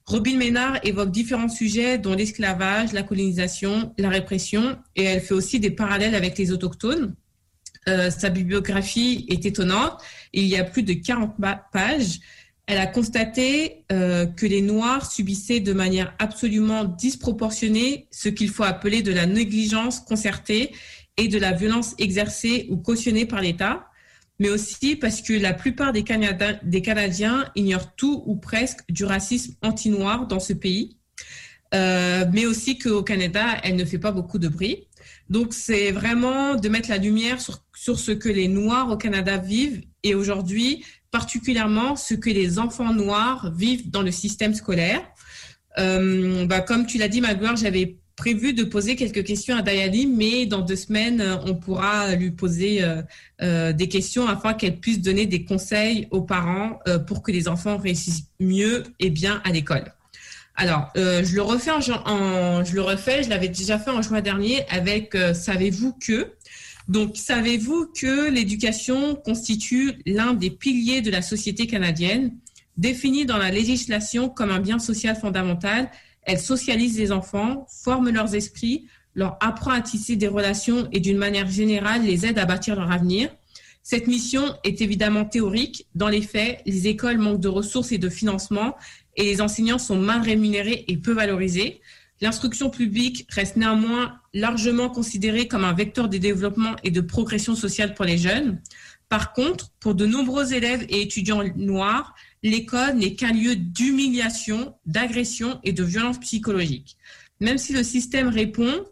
Robin Ménard évoque différents sujets dont l'esclavage, la colonisation, la répression, et elle fait aussi des parallèles avec les autochtones. Sa bibliographie est étonnante. Il y a plus de 40 pages. Elle a constaté que les Noirs subissaient de manière absolument disproportionnée ce qu'il faut appeler de la négligence concertée et de la violence exercée ou cautionnée par l'État, mais aussi parce que la plupart des Canadiens ignorent tout ou presque du racisme anti-noir dans ce pays, mais aussi qu'au Canada, elle ne fait pas beaucoup de bruit. Donc, c'est vraiment de mettre la lumière sur ce que les Noirs au Canada vivent et aujourd'hui, particulièrement ce que les enfants noirs vivent dans le système scolaire. Comme tu l'as dit, Magloire, j'avais prévu de poser quelques questions à Dayani, mais dans 2 semaines, on pourra lui poser des questions afin qu'elle puisse donner des conseils aux parents pour que les enfants réussissent mieux et bien à l'école. Alors, je le refais, je l'avais déjà fait en juin dernier avec Savez-vous que? Donc, savez-vous que l'éducation constitue l'un des piliers de la société canadienne, définie dans la législation comme un bien social fondamental? Elle socialise les enfants, forme leurs esprits, leur apprend à tisser des relations et d'une manière générale les aide à bâtir leur avenir. Cette mission est évidemment théorique. Dans les faits, les écoles manquent de ressources et de financement et les enseignants sont mal rémunérés et peu valorisés. L'instruction publique reste néanmoins largement considérée comme un vecteur de développement et de progression sociale pour les jeunes. Par contre, pour de nombreux élèves et étudiants noirs, l'école n'est qu'un lieu d'humiliation, d'agression et de violence psychologique. Même si le système répond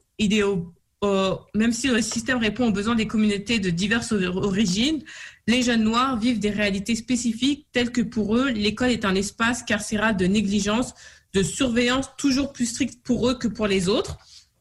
aux besoins des communautés de diverses origines, les jeunes noirs vivent des réalités spécifiques telles que pour eux, l'école est un espace carcéral de négligence, de surveillance toujours plus stricte pour eux que pour les autres.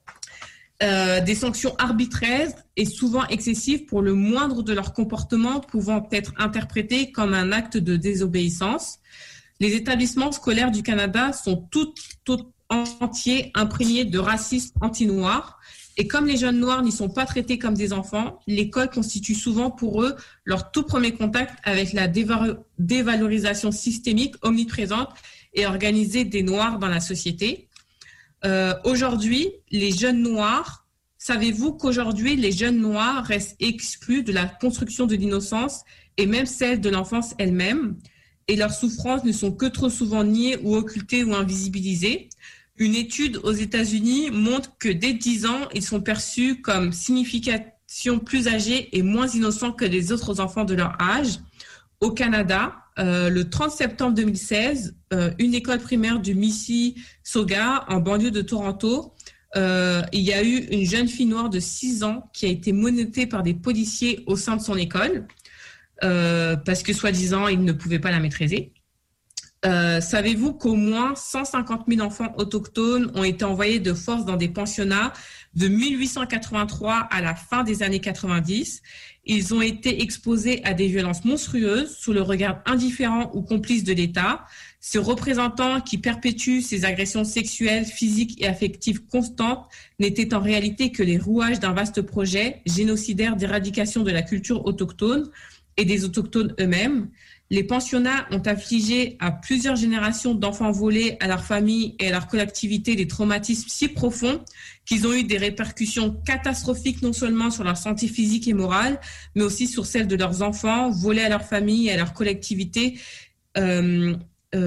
Des sanctions arbitraires et souvent excessives pour le moindre de leurs comportements pouvant être interprétés comme un acte de désobéissance. Les établissements scolaires du Canada sont tout entiers imprégnés de racisme anti-noir. Et comme les jeunes noirs n'y sont pas traités comme des enfants, l'école constitue souvent pour eux leur tout premier contact avec la dévalorisation systémique omniprésente et organisée des Noirs dans la société. Aujourd'hui, les jeunes noirs, savez-vous qu'aujourd'hui, les jeunes noirs restent exclus de la construction de l'innocence et même celle de l'enfance elle-même, et leurs souffrances ne sont que trop souvent niées ou occultées ou invisibilisées. Une étude aux États-Unis montre que dès 10 ans, ils sont perçus comme signification plus âgés et moins innocents que les autres enfants de leur âge. Au Canada, le 30 septembre 2016, une école primaire du Mississauga, en banlieue de Toronto, il y a eu une jeune fille noire de 6 ans qui a été menottée par des policiers au sein de son école parce que, soi-disant, ils ne pouvaient pas la maîtriser. Savez-vous qu'au moins 150 000 enfants autochtones ont été envoyés de force dans des pensionnats de 1883 à la fin des années 90? Ils ont été exposés à des violences monstrueuses sous le regard indifférent ou complice de l'État. Ces représentants qui perpétuent ces agressions sexuelles, physiques et affectives constantes n'étaient en réalité que les rouages d'un vaste projet génocidaire d'éradication de la culture autochtone et des autochtones eux-mêmes. Les pensionnats ont infligé à plusieurs générations d'enfants volés à leur famille et à leur collectivité des traumatismes si profonds qu'ils ont eu des répercussions catastrophiques non seulement sur leur santé physique et morale, mais aussi sur celle de leurs enfants volés à leur famille et à leur collectivité, sur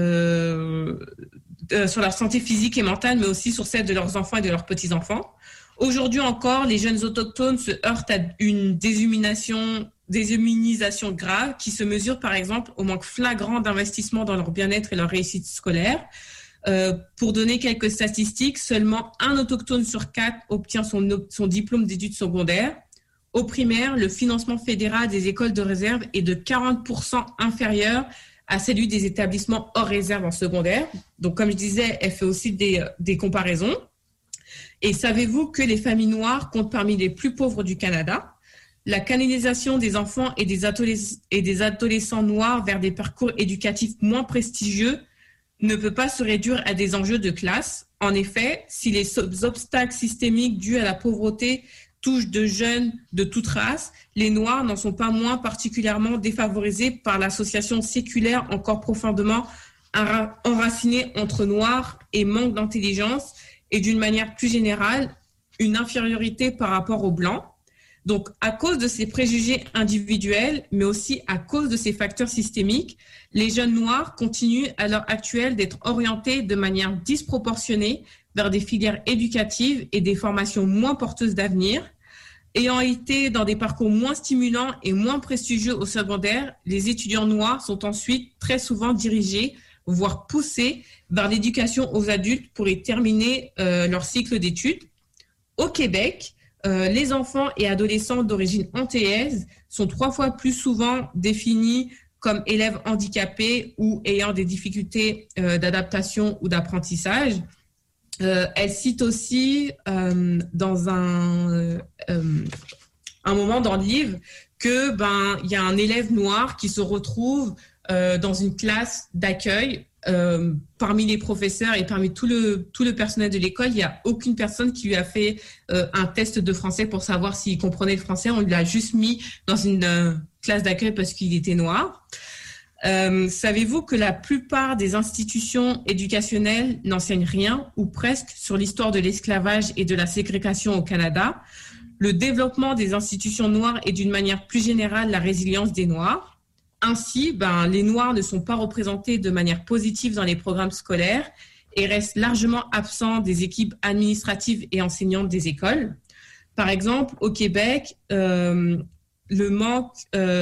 leur santé physique et mentale, mais aussi sur celle de leurs enfants et de leurs petits-enfants. Aujourd'hui encore, les jeunes autochtones se heurtent à une déshumanisation grave qui se mesure par exemple au manque flagrant d'investissement dans leur bien-être et leur réussite scolaire. Pour donner quelques statistiques, seulement 1 autochtone sur 4 obtient son diplôme d'études secondaires. Au primaire, le financement fédéral des écoles de réserve est de 40% inférieur à celui des établissements hors réserve en secondaire. Donc, comme je disais, elle fait aussi des comparaisons. Et savez-vous que les familles noires comptent parmi les plus pauvres du Canada? La canalisation des enfants et des adolescents noirs vers des parcours éducatifs moins prestigieux ne peut pas se réduire à des enjeux de classe. En effet, si les obstacles systémiques dus à la pauvreté touchent de jeunes de toute race, les Noirs n'en sont pas moins particulièrement défavorisés par l'association séculaire encore profondément enracinés entre noirs et manque d'intelligence, et d'une manière plus générale, une infériorité par rapport aux blancs. Donc, à cause de ces préjugés individuels, mais aussi à cause de ces facteurs systémiques, les jeunes noirs continuent à l'heure actuelle d'être orientés de manière disproportionnée vers des filières éducatives et des formations moins porteuses d'avenir. Ayant été dans des parcours moins stimulants et moins prestigieux au secondaire, les étudiants noirs sont ensuite très souvent dirigés, voire poussés vers l'éducation aux adultes pour y terminer leur cycle d'études. Au Québec, les enfants et adolescents d'origine antillaise sont 3 fois plus souvent définis comme élèves handicapés ou ayant des difficultés d'adaptation ou d'apprentissage. Elle cite aussi dans un moment dans le livre que il y a un élève noir qui se retrouve dans une classe d'accueil. Parmi les professeurs et parmi tout le personnel de l'école, il n'y a aucune personne qui lui a fait un test de français pour savoir s'il comprenait le français. On lui a juste mis dans une classe d'accueil parce qu'il était noir. Savez-vous que la plupart des institutions éducationnelles n'enseignent rien ou presque sur l'histoire de l'esclavage et de la ségrégation au Canada, le développement des institutions noires et d'une manière plus générale la résilience des Noirs? Ainsi, les Noirs ne sont pas représentés de manière positive dans les programmes scolaires et restent largement absents des équipes administratives et enseignantes des écoles. Par exemple, au Québec, le manque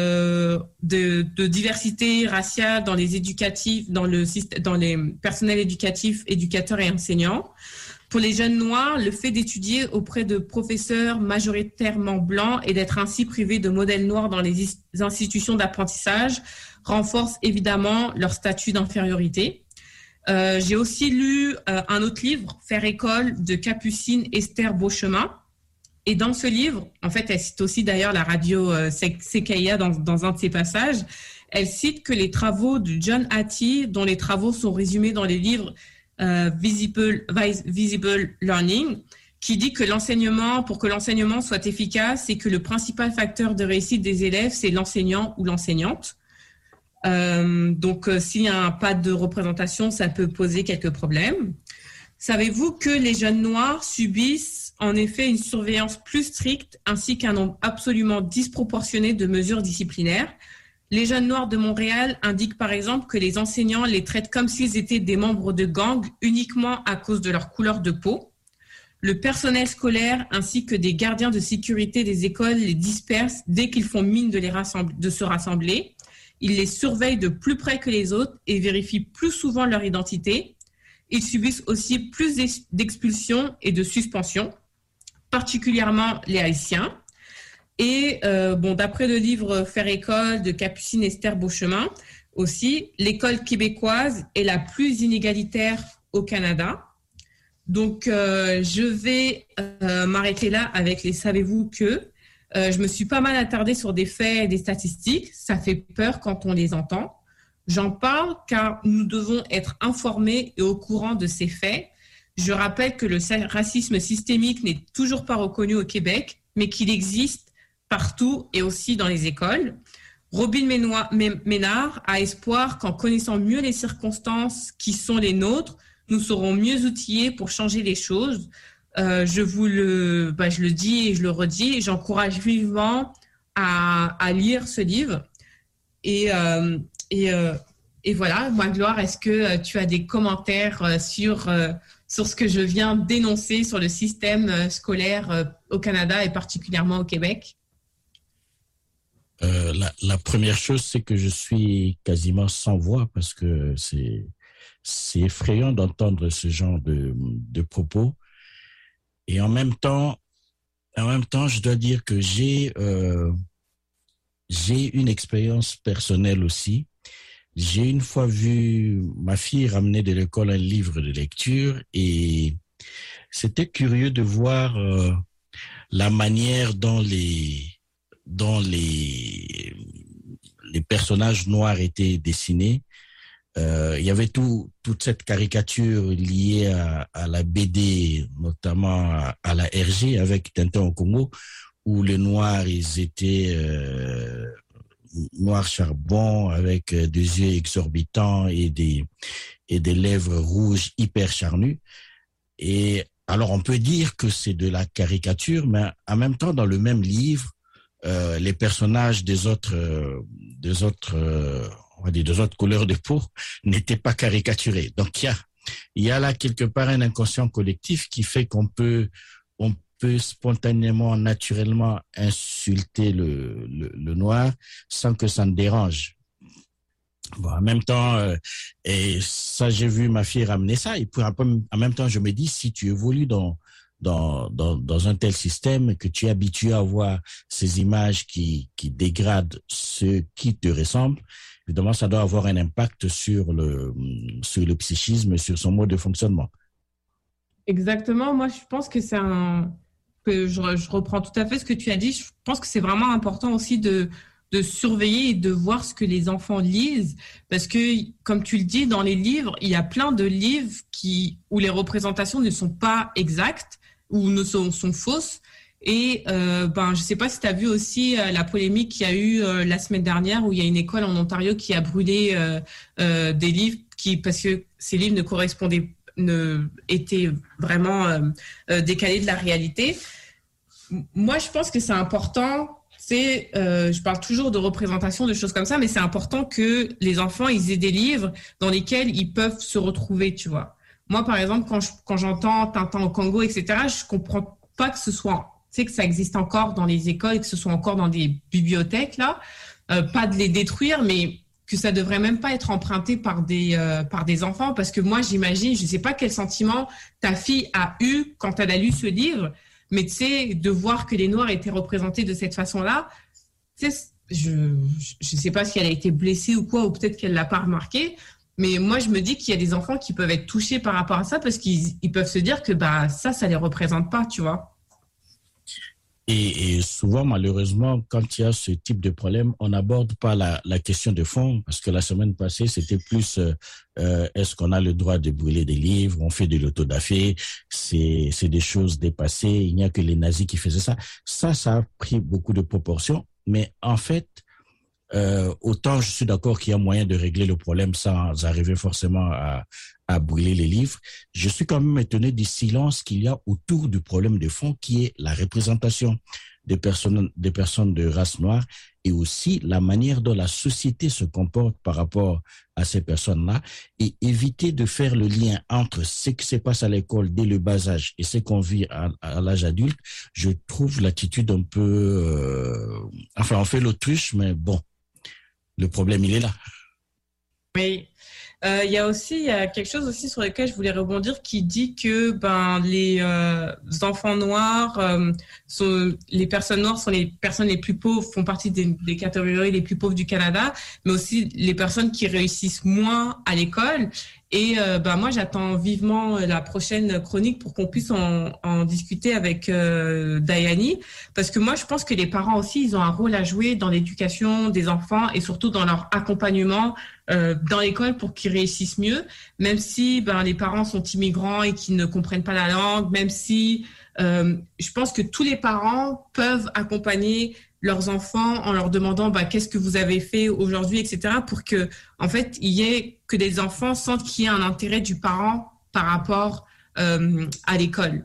de diversité raciale dans les personnels éducatifs, éducateurs et enseignants. Pour les jeunes Noirs, le fait d'étudier auprès de professeurs majoritairement blancs et d'être ainsi privés de modèles noirs dans les institutions d'apprentissage renforce évidemment leur statut d'infériorité. J'ai aussi lu un autre livre, Faire école, de Capucine Esther Beauchemin. Et dans ce livre, en fait, elle cite aussi d'ailleurs la radio CKIA dans un de ses passages. Elle cite que les travaux de John Hattie, dont les travaux sont résumés dans les livres Visible Learning, qui dit que pour que l'enseignement soit efficace, c'est que le principal facteur de réussite des élèves, c'est l'enseignant ou l'enseignante. Donc, s'il n'y a pas de représentation, ça peut poser quelques problèmes. Savez-vous que les jeunes noirs subissent en effet une surveillance plus stricte ainsi qu'un nombre absolument disproportionné de mesures disciplinaires? Les jeunes noirs de Montréal indiquent par exemple que les enseignants les traitent comme s'ils étaient des membres de gangs uniquement à cause de leur couleur de peau. Le personnel scolaire ainsi que des gardiens de sécurité des écoles les dispersent dès qu'ils font mine de se rassembler. Ils les surveillent de plus près que les autres et vérifient plus souvent leur identité. Ils subissent aussi plus d'expulsions et de suspensions, particulièrement les Haïtiens. Et d'après le livre Faire école de Capucine Esther Beauchemin, aussi, l'école québécoise est la plus inégalitaire au Canada. Donc, je vais m'arrêter là avec les savez-vous que. Je me suis pas mal attardée sur des faits et des statistiques. Ça fait peur quand on les entend. J'en parle car nous devons être informés et au courant de ces faits. Je rappelle que le racisme systémique n'est toujours pas reconnu au Québec, mais qu'il existe partout et aussi dans les écoles. Robin Ménard a espoir qu'en connaissant mieux les circonstances qui sont les nôtres, nous serons mieux outillés pour changer les choses. Je le dis et je le redis, et j'encourage vivement à lire ce livre. Et voilà, Magloire, est-ce que tu as des commentaires sur ce que je viens d'énoncer sur le système scolaire au Canada et particulièrement au Québec? La première chose, c'est que je suis quasiment sans voix parce que c'est effrayant d'entendre ce genre de propos. Et en même temps, je dois dire que j'ai une expérience personnelle aussi. J'ai une fois vu ma fille ramener de l'école un livre de lecture et c'était curieux de voir la manière dont les personnages noirs étaient dessinés. Il y avait toute cette caricature liée à la BD, notamment à la RG avec Tintin au Congo, où les noirs, ils étaient noir charbon avec des yeux exorbitants et des lèvres rouges hyper charnues. Et alors, on peut dire que c'est de la caricature, mais en même temps, dans le même livre, les personnages des autres couleurs de peau n'étaient pas caricaturés. Donc, il y a là quelque part un inconscient collectif qui fait qu'on peut spontanément, naturellement insulter le noir sans que ça ne dérange. Bon, en même temps, et ça, j'ai vu ma fille ramener ça. Et puis, en même temps, je me dis, si tu évolues dans un tel système, que tu es habitué à voir ces images qui dégradent ceux qui te ressemblent, évidemment, ça doit avoir un impact sur le psychisme, sur son mode de fonctionnement. Exactement. Moi, je pense que je reprends tout à fait ce que tu as dit. Je pense que c'est vraiment important aussi de surveiller et de voir ce que les enfants lisent. Parce que, comme tu le dis, dans les livres, il y a plein de livres où les représentations ne sont pas exactes ou sont fausses. Et je sais pas si tu as vu aussi la polémique qu'il y a eu la semaine dernière où il y a une école en Ontario qui a brûlé des livres parce que ces livres étaient vraiment décalés de la réalité. Moi, je pense que c'est important. Je parle toujours de représentation, de choses comme ça, mais c'est important que les enfants ils aient des livres dans lesquels ils peuvent se retrouver, tu vois. Moi, par exemple, quand j'entends Tintin au Congo, etc., je comprends pas que ce soit, que ça existe encore dans les écoles et que ce soit encore dans des bibliothèques, là. Pas de les détruire, mais que ça devrait même pas être emprunté par des enfants, parce que moi, j'imagine, je sais pas quel sentiment ta fille a eu quand elle a lu ce livre, mais tu sais, de voir que les Noirs étaient représentés de cette façon-là, tu sais, je sais pas si elle a été blessée ou quoi, ou peut-être qu'elle l'a pas remarqué, mais moi, je me dis qu'il y a des enfants qui peuvent être touchés par rapport à ça parce qu'ils peuvent se dire que ça les représente pas, tu vois. Et souvent, malheureusement, quand il y a ce type de problème, on n'aborde pas la question de fond, parce que la semaine passée, c'était plus est-ce qu'on a le droit de brûler des livres, on fait de l'autodafé, c'est des choses dépassées, il n'y a que les nazis qui faisaient ça. Ça a pris beaucoup de proportions, mais en fait, autant je suis d'accord qu'il y a moyen de régler le problème sans arriver forcément à brûler les livres, je suis quand même étonné du silence qu'il y a autour du problème de fond qui est la représentation des personnes de race noire et aussi la manière dont la société se comporte par rapport à ces personnes-là et éviter de faire le lien entre ce qui se passe à l'école dès le bas âge et ce qu'on vit à l'âge adulte. Je trouve l'attitude un peu... on fait l'autruche, mais bon, le problème, il est là. Oui. Il y a quelque chose aussi sur lequel je voulais rebondir qui dit que les enfants noirs, les personnes noires sont les personnes les plus pauvres, font partie des catégories les plus pauvres du Canada, mais aussi les personnes qui réussissent moins à l'école. Et moi, j'attends vivement la prochaine chronique pour qu'on puisse en discuter avec Dayani, parce que moi, je pense que les parents aussi, ils ont un rôle à jouer dans l'éducation des enfants et surtout dans leur accompagnement dans l'école pour qu'ils réussissent mieux, même si les parents sont immigrants et qu'ils ne comprennent pas la langue, même si je pense que tous les parents peuvent accompagner leurs enfants en leur demandant qu'est-ce que vous avez fait aujourd'hui, etc., pour que en fait il y ait que des enfants sentent qu'il y a un intérêt du parent par rapport à l'école.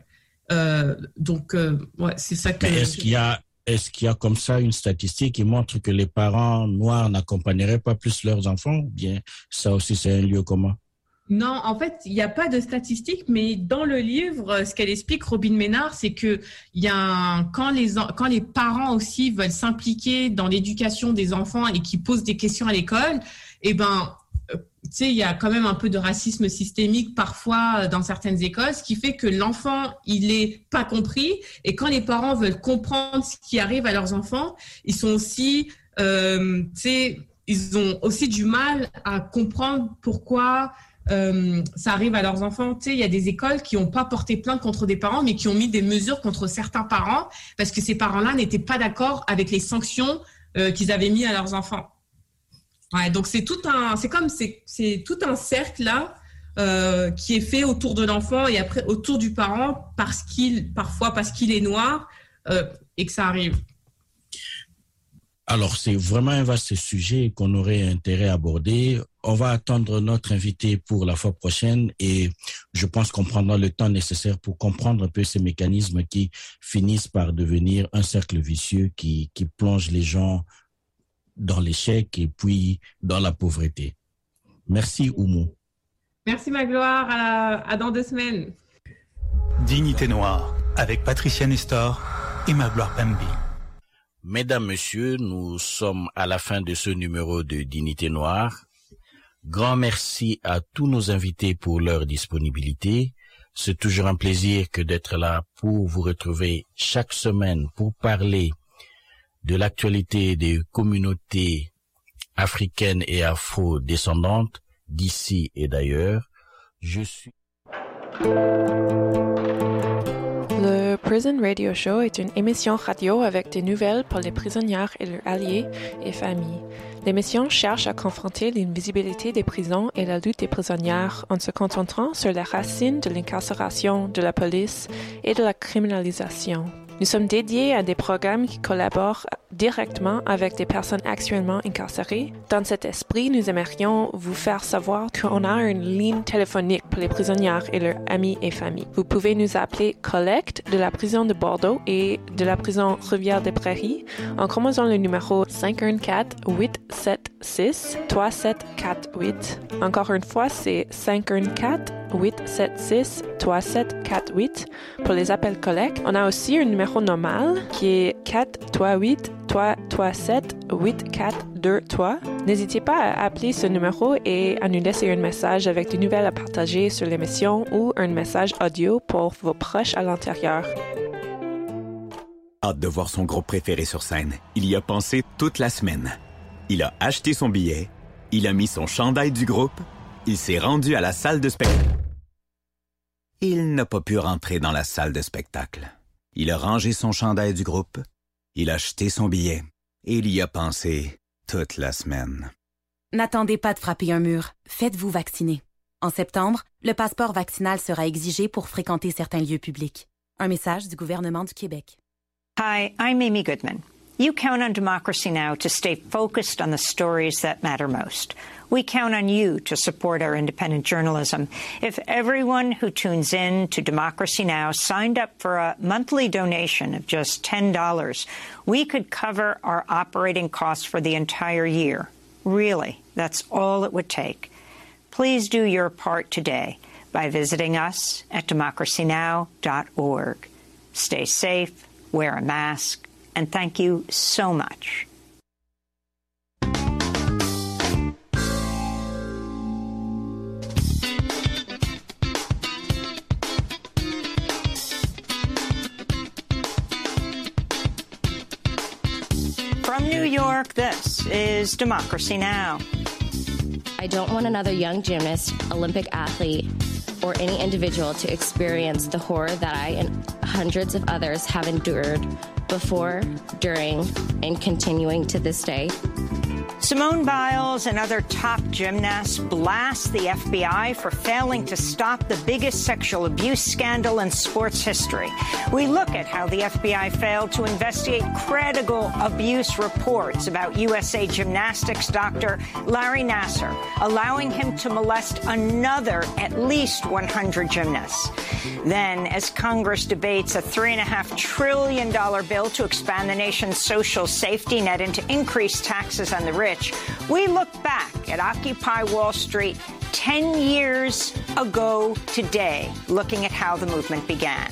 C'est ça que. Est-ce qu'il y a comme ça une statistique qui montre que les parents noirs n'accompagneraient pas plus leurs enfants? Ou bien ça aussi c'est un lieu commun? Non, en fait, il n'y a pas de statistiques, mais dans le livre, ce qu'elle explique, Robin Ménard, c'est que quand les parents aussi veulent s'impliquer dans l'éducation des enfants et qui posent des questions à l'école, il y a quand même un peu de racisme systémique parfois dans certaines écoles, ce qui fait que l'enfant, il est pas compris. Et quand les parents veulent comprendre ce qui arrive à leurs enfants, ils sont aussi, ils ont aussi du mal à comprendre pourquoi ça arrive à leurs enfants. Il y a des écoles qui n'ont pas porté plainte contre des parents, mais qui ont mis des mesures contre certains parents parce que ces parents-là n'étaient pas d'accord avec les sanctions qu'ils avaient mis à leurs enfants. Ouais, donc c'est tout un cercle là qui est fait autour de l'enfant et après autour du parent parce qu'il est noir et que ça arrive. Alors, c'est vraiment un vaste sujet qu'on aurait intérêt à aborder. On va attendre notre invité pour la fois prochaine et je pense qu'on prendra le temps nécessaire pour comprendre un peu ces mécanismes qui finissent par devenir un cercle vicieux qui plonge les gens dans l'échec et puis dans la pauvreté. Merci, Oumou. Merci, Magloire. À dans 2 semaines. Dignité Noire, avec Patricia Nestor et Magloire Pembi. Mesdames, Messieurs, nous sommes à la fin de ce numéro de Dignité Noire. Grand merci à tous nos invités pour leur disponibilité. C'est toujours un plaisir que d'être là pour vous retrouver chaque semaine pour parler de l'actualité des communautés africaines et afro-descendantes d'ici et d'ailleurs. Le Prison Radio Show est une émission radio avec des nouvelles pour les prisonniers et leurs alliés et familles. L'émission cherche à confronter l'invisibilité des prisons et la lutte des prisonniers en se concentrant sur les racines de l'incarcération, de la police et de la criminalisation. Nous sommes dédiés à des programmes qui collaborent directement avec des personnes actuellement incarcérées. Dans cet esprit, nous aimerions vous faire savoir qu'on a une ligne téléphonique pour les prisonniers et leurs amis et familles. Vous pouvez nous appeler Collect de la prison de Bordeaux et de la prison Rivière-des-Prairies en composant le numéro 514-876-3748. Encore une fois, c'est 514-876-3748 pour les appels Collect. On a aussi un numéro normal qui est 438-337-8423. N'hésitez pas à appeler ce numéro et à nous laisser un message avec des nouvelles à partager sur l'émission ou un message audio pour vos proches à l'intérieur. Hâte de voir son groupe préféré sur scène. Il y a pensé toute la semaine. Il a acheté son billet, il a mis son chandail du groupe, il s'est rendu à la salle de spectacle. Il n'a pas pu rentrer dans la salle de spectacle. Il a rangé son chandail du groupe, il a acheté son billet et il y a pensé toute la semaine. N'attendez pas de frapper un mur. Faites-vous vacciner. En septembre, le passeport vaccinal sera exigé pour fréquenter certains lieux publics. Un message du gouvernement du Québec. Hi, I'm Amy Goodman. You count on Democracy Now! To stay focused on the stories that matter most. We count on you to support our independent journalism. If everyone who tunes in to Democracy Now! Signed up for a monthly donation of just $10, we could cover our operating costs for the entire year. Really, that's all it would take. Please do your part today by visiting us at democracynow.org. Stay safe, wear a mask, and thank you so much. From New York, this is Democracy Now! I don't want another young gymnast, Olympic athlete, or any individual to experience the horror that I and hundreds of others have endured before, during, and continuing to this day. Simone Biles and other top gymnasts blast the FBI for failing to stop the biggest sexual abuse scandal in sports history. We look at how the FBI failed to investigate credible abuse reports about USA Gymnastics doctor Larry Nassar, allowing him to molest another at least 100 gymnasts. Then, as Congress debates a $3.5 trillion bill to expand the nation's social safety net and to increase taxes on the rich, we look back at Occupy Wall Street 10 years ago today, looking at how the movement began.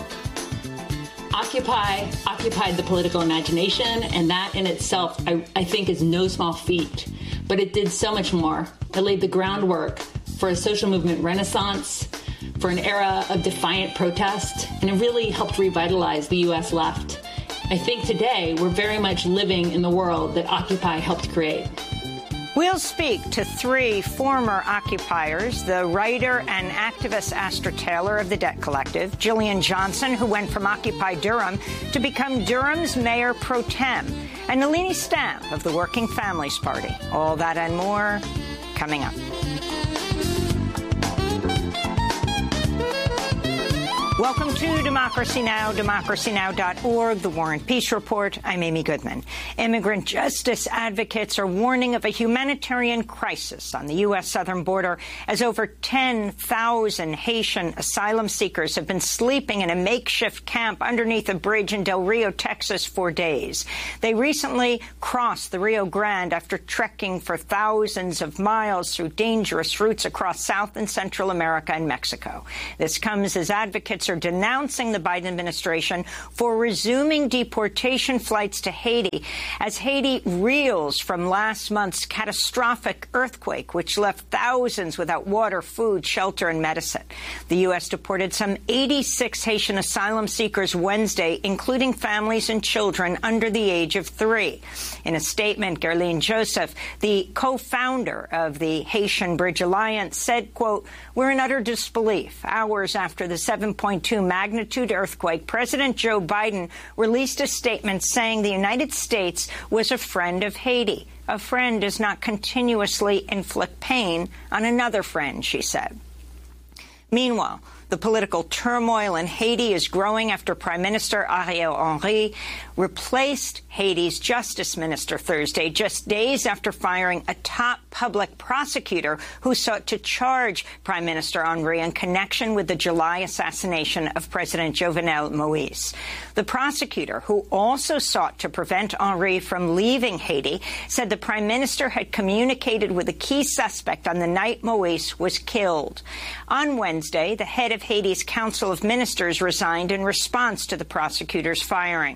Occupy occupied the political imagination, and that in itself, I think, is no small feat. But it did so much more. It laid the groundwork for a social movement renaissance, for an era of defiant protest, and it really helped revitalize the U.S. left. I think today we're very much living in the world that Occupy helped create. We'll speak to 3 former occupiers, the writer and activist Astor Taylor of the Debt Collective, Jillian Johnson, who went from Occupy Durham to become Durham's mayor pro tem, and Nalini Stamp of the Working Families Party. All that and more coming up. Welcome to Democracy Now!, democracynow.org, The War and Peace Report. I'm Amy Goodman. Immigrant justice advocates are warning of a humanitarian crisis on the U.S. southern border as over 10,000 Haitian asylum seekers have been sleeping in a makeshift camp underneath a bridge in Del Rio, Texas, for days. They recently crossed the Rio Grande after trekking for thousands of miles through dangerous routes across South and Central America and Mexico. This comes as advocates are denouncing the Biden administration for resuming deportation flights to Haiti as Haiti reels from last month's catastrophic earthquake, which left thousands without water, food, shelter, and medicine. The U.S. deported some 86 Haitian asylum seekers Wednesday, including families and children under the age of 3. In a statement, Guerline Joseph, the co-founder of the Haitian Bridge Alliance, said, quote, "We're in utter disbelief. Hours after the 7.2 magnitude earthquake, President Joe Biden released a statement saying the United States was a friend of Haiti. A friend does not continuously inflict pain on another friend," she said. Meanwhile, the political turmoil in Haiti is growing after Prime Minister Ariel Henry replaced Haiti's justice minister Thursday, just days after firing a top public prosecutor who sought to charge Prime Minister Henry in connection with the July assassination of President Jovenel Moïse. The prosecutor, who also sought to prevent Henry from leaving Haiti, said the prime minister had communicated with a key suspect on the night Moïse was killed. On Wednesday, the head of Haiti's Council of Ministers resigned in response to the prosecutor's firing.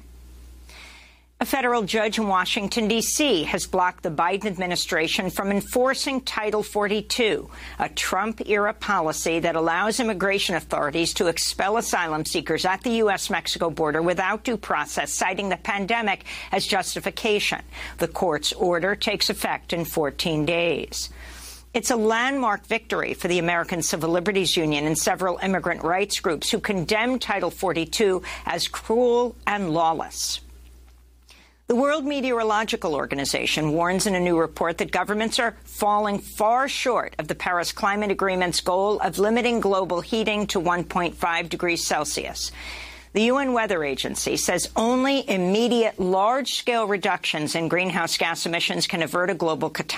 A federal judge in Washington, D.C. has blocked the Biden administration from enforcing Title 42, a Trump-era policy that allows immigration authorities to expel asylum seekers at the U.S.-Mexico border without due process, citing the pandemic as justification. The court's order takes effect in 14 days. It's a landmark victory for the American Civil Liberties Union and several immigrant rights groups who condemn Title 42 as cruel and lawless. The World Meteorological Organization warns in a new report that governments are falling far short of the Paris Climate Agreement's goal of limiting global heating to 1.5 degrees Celsius. The UN Weather Agency says only immediate large-scale reductions in greenhouse gas emissions can avert a global catastrophe.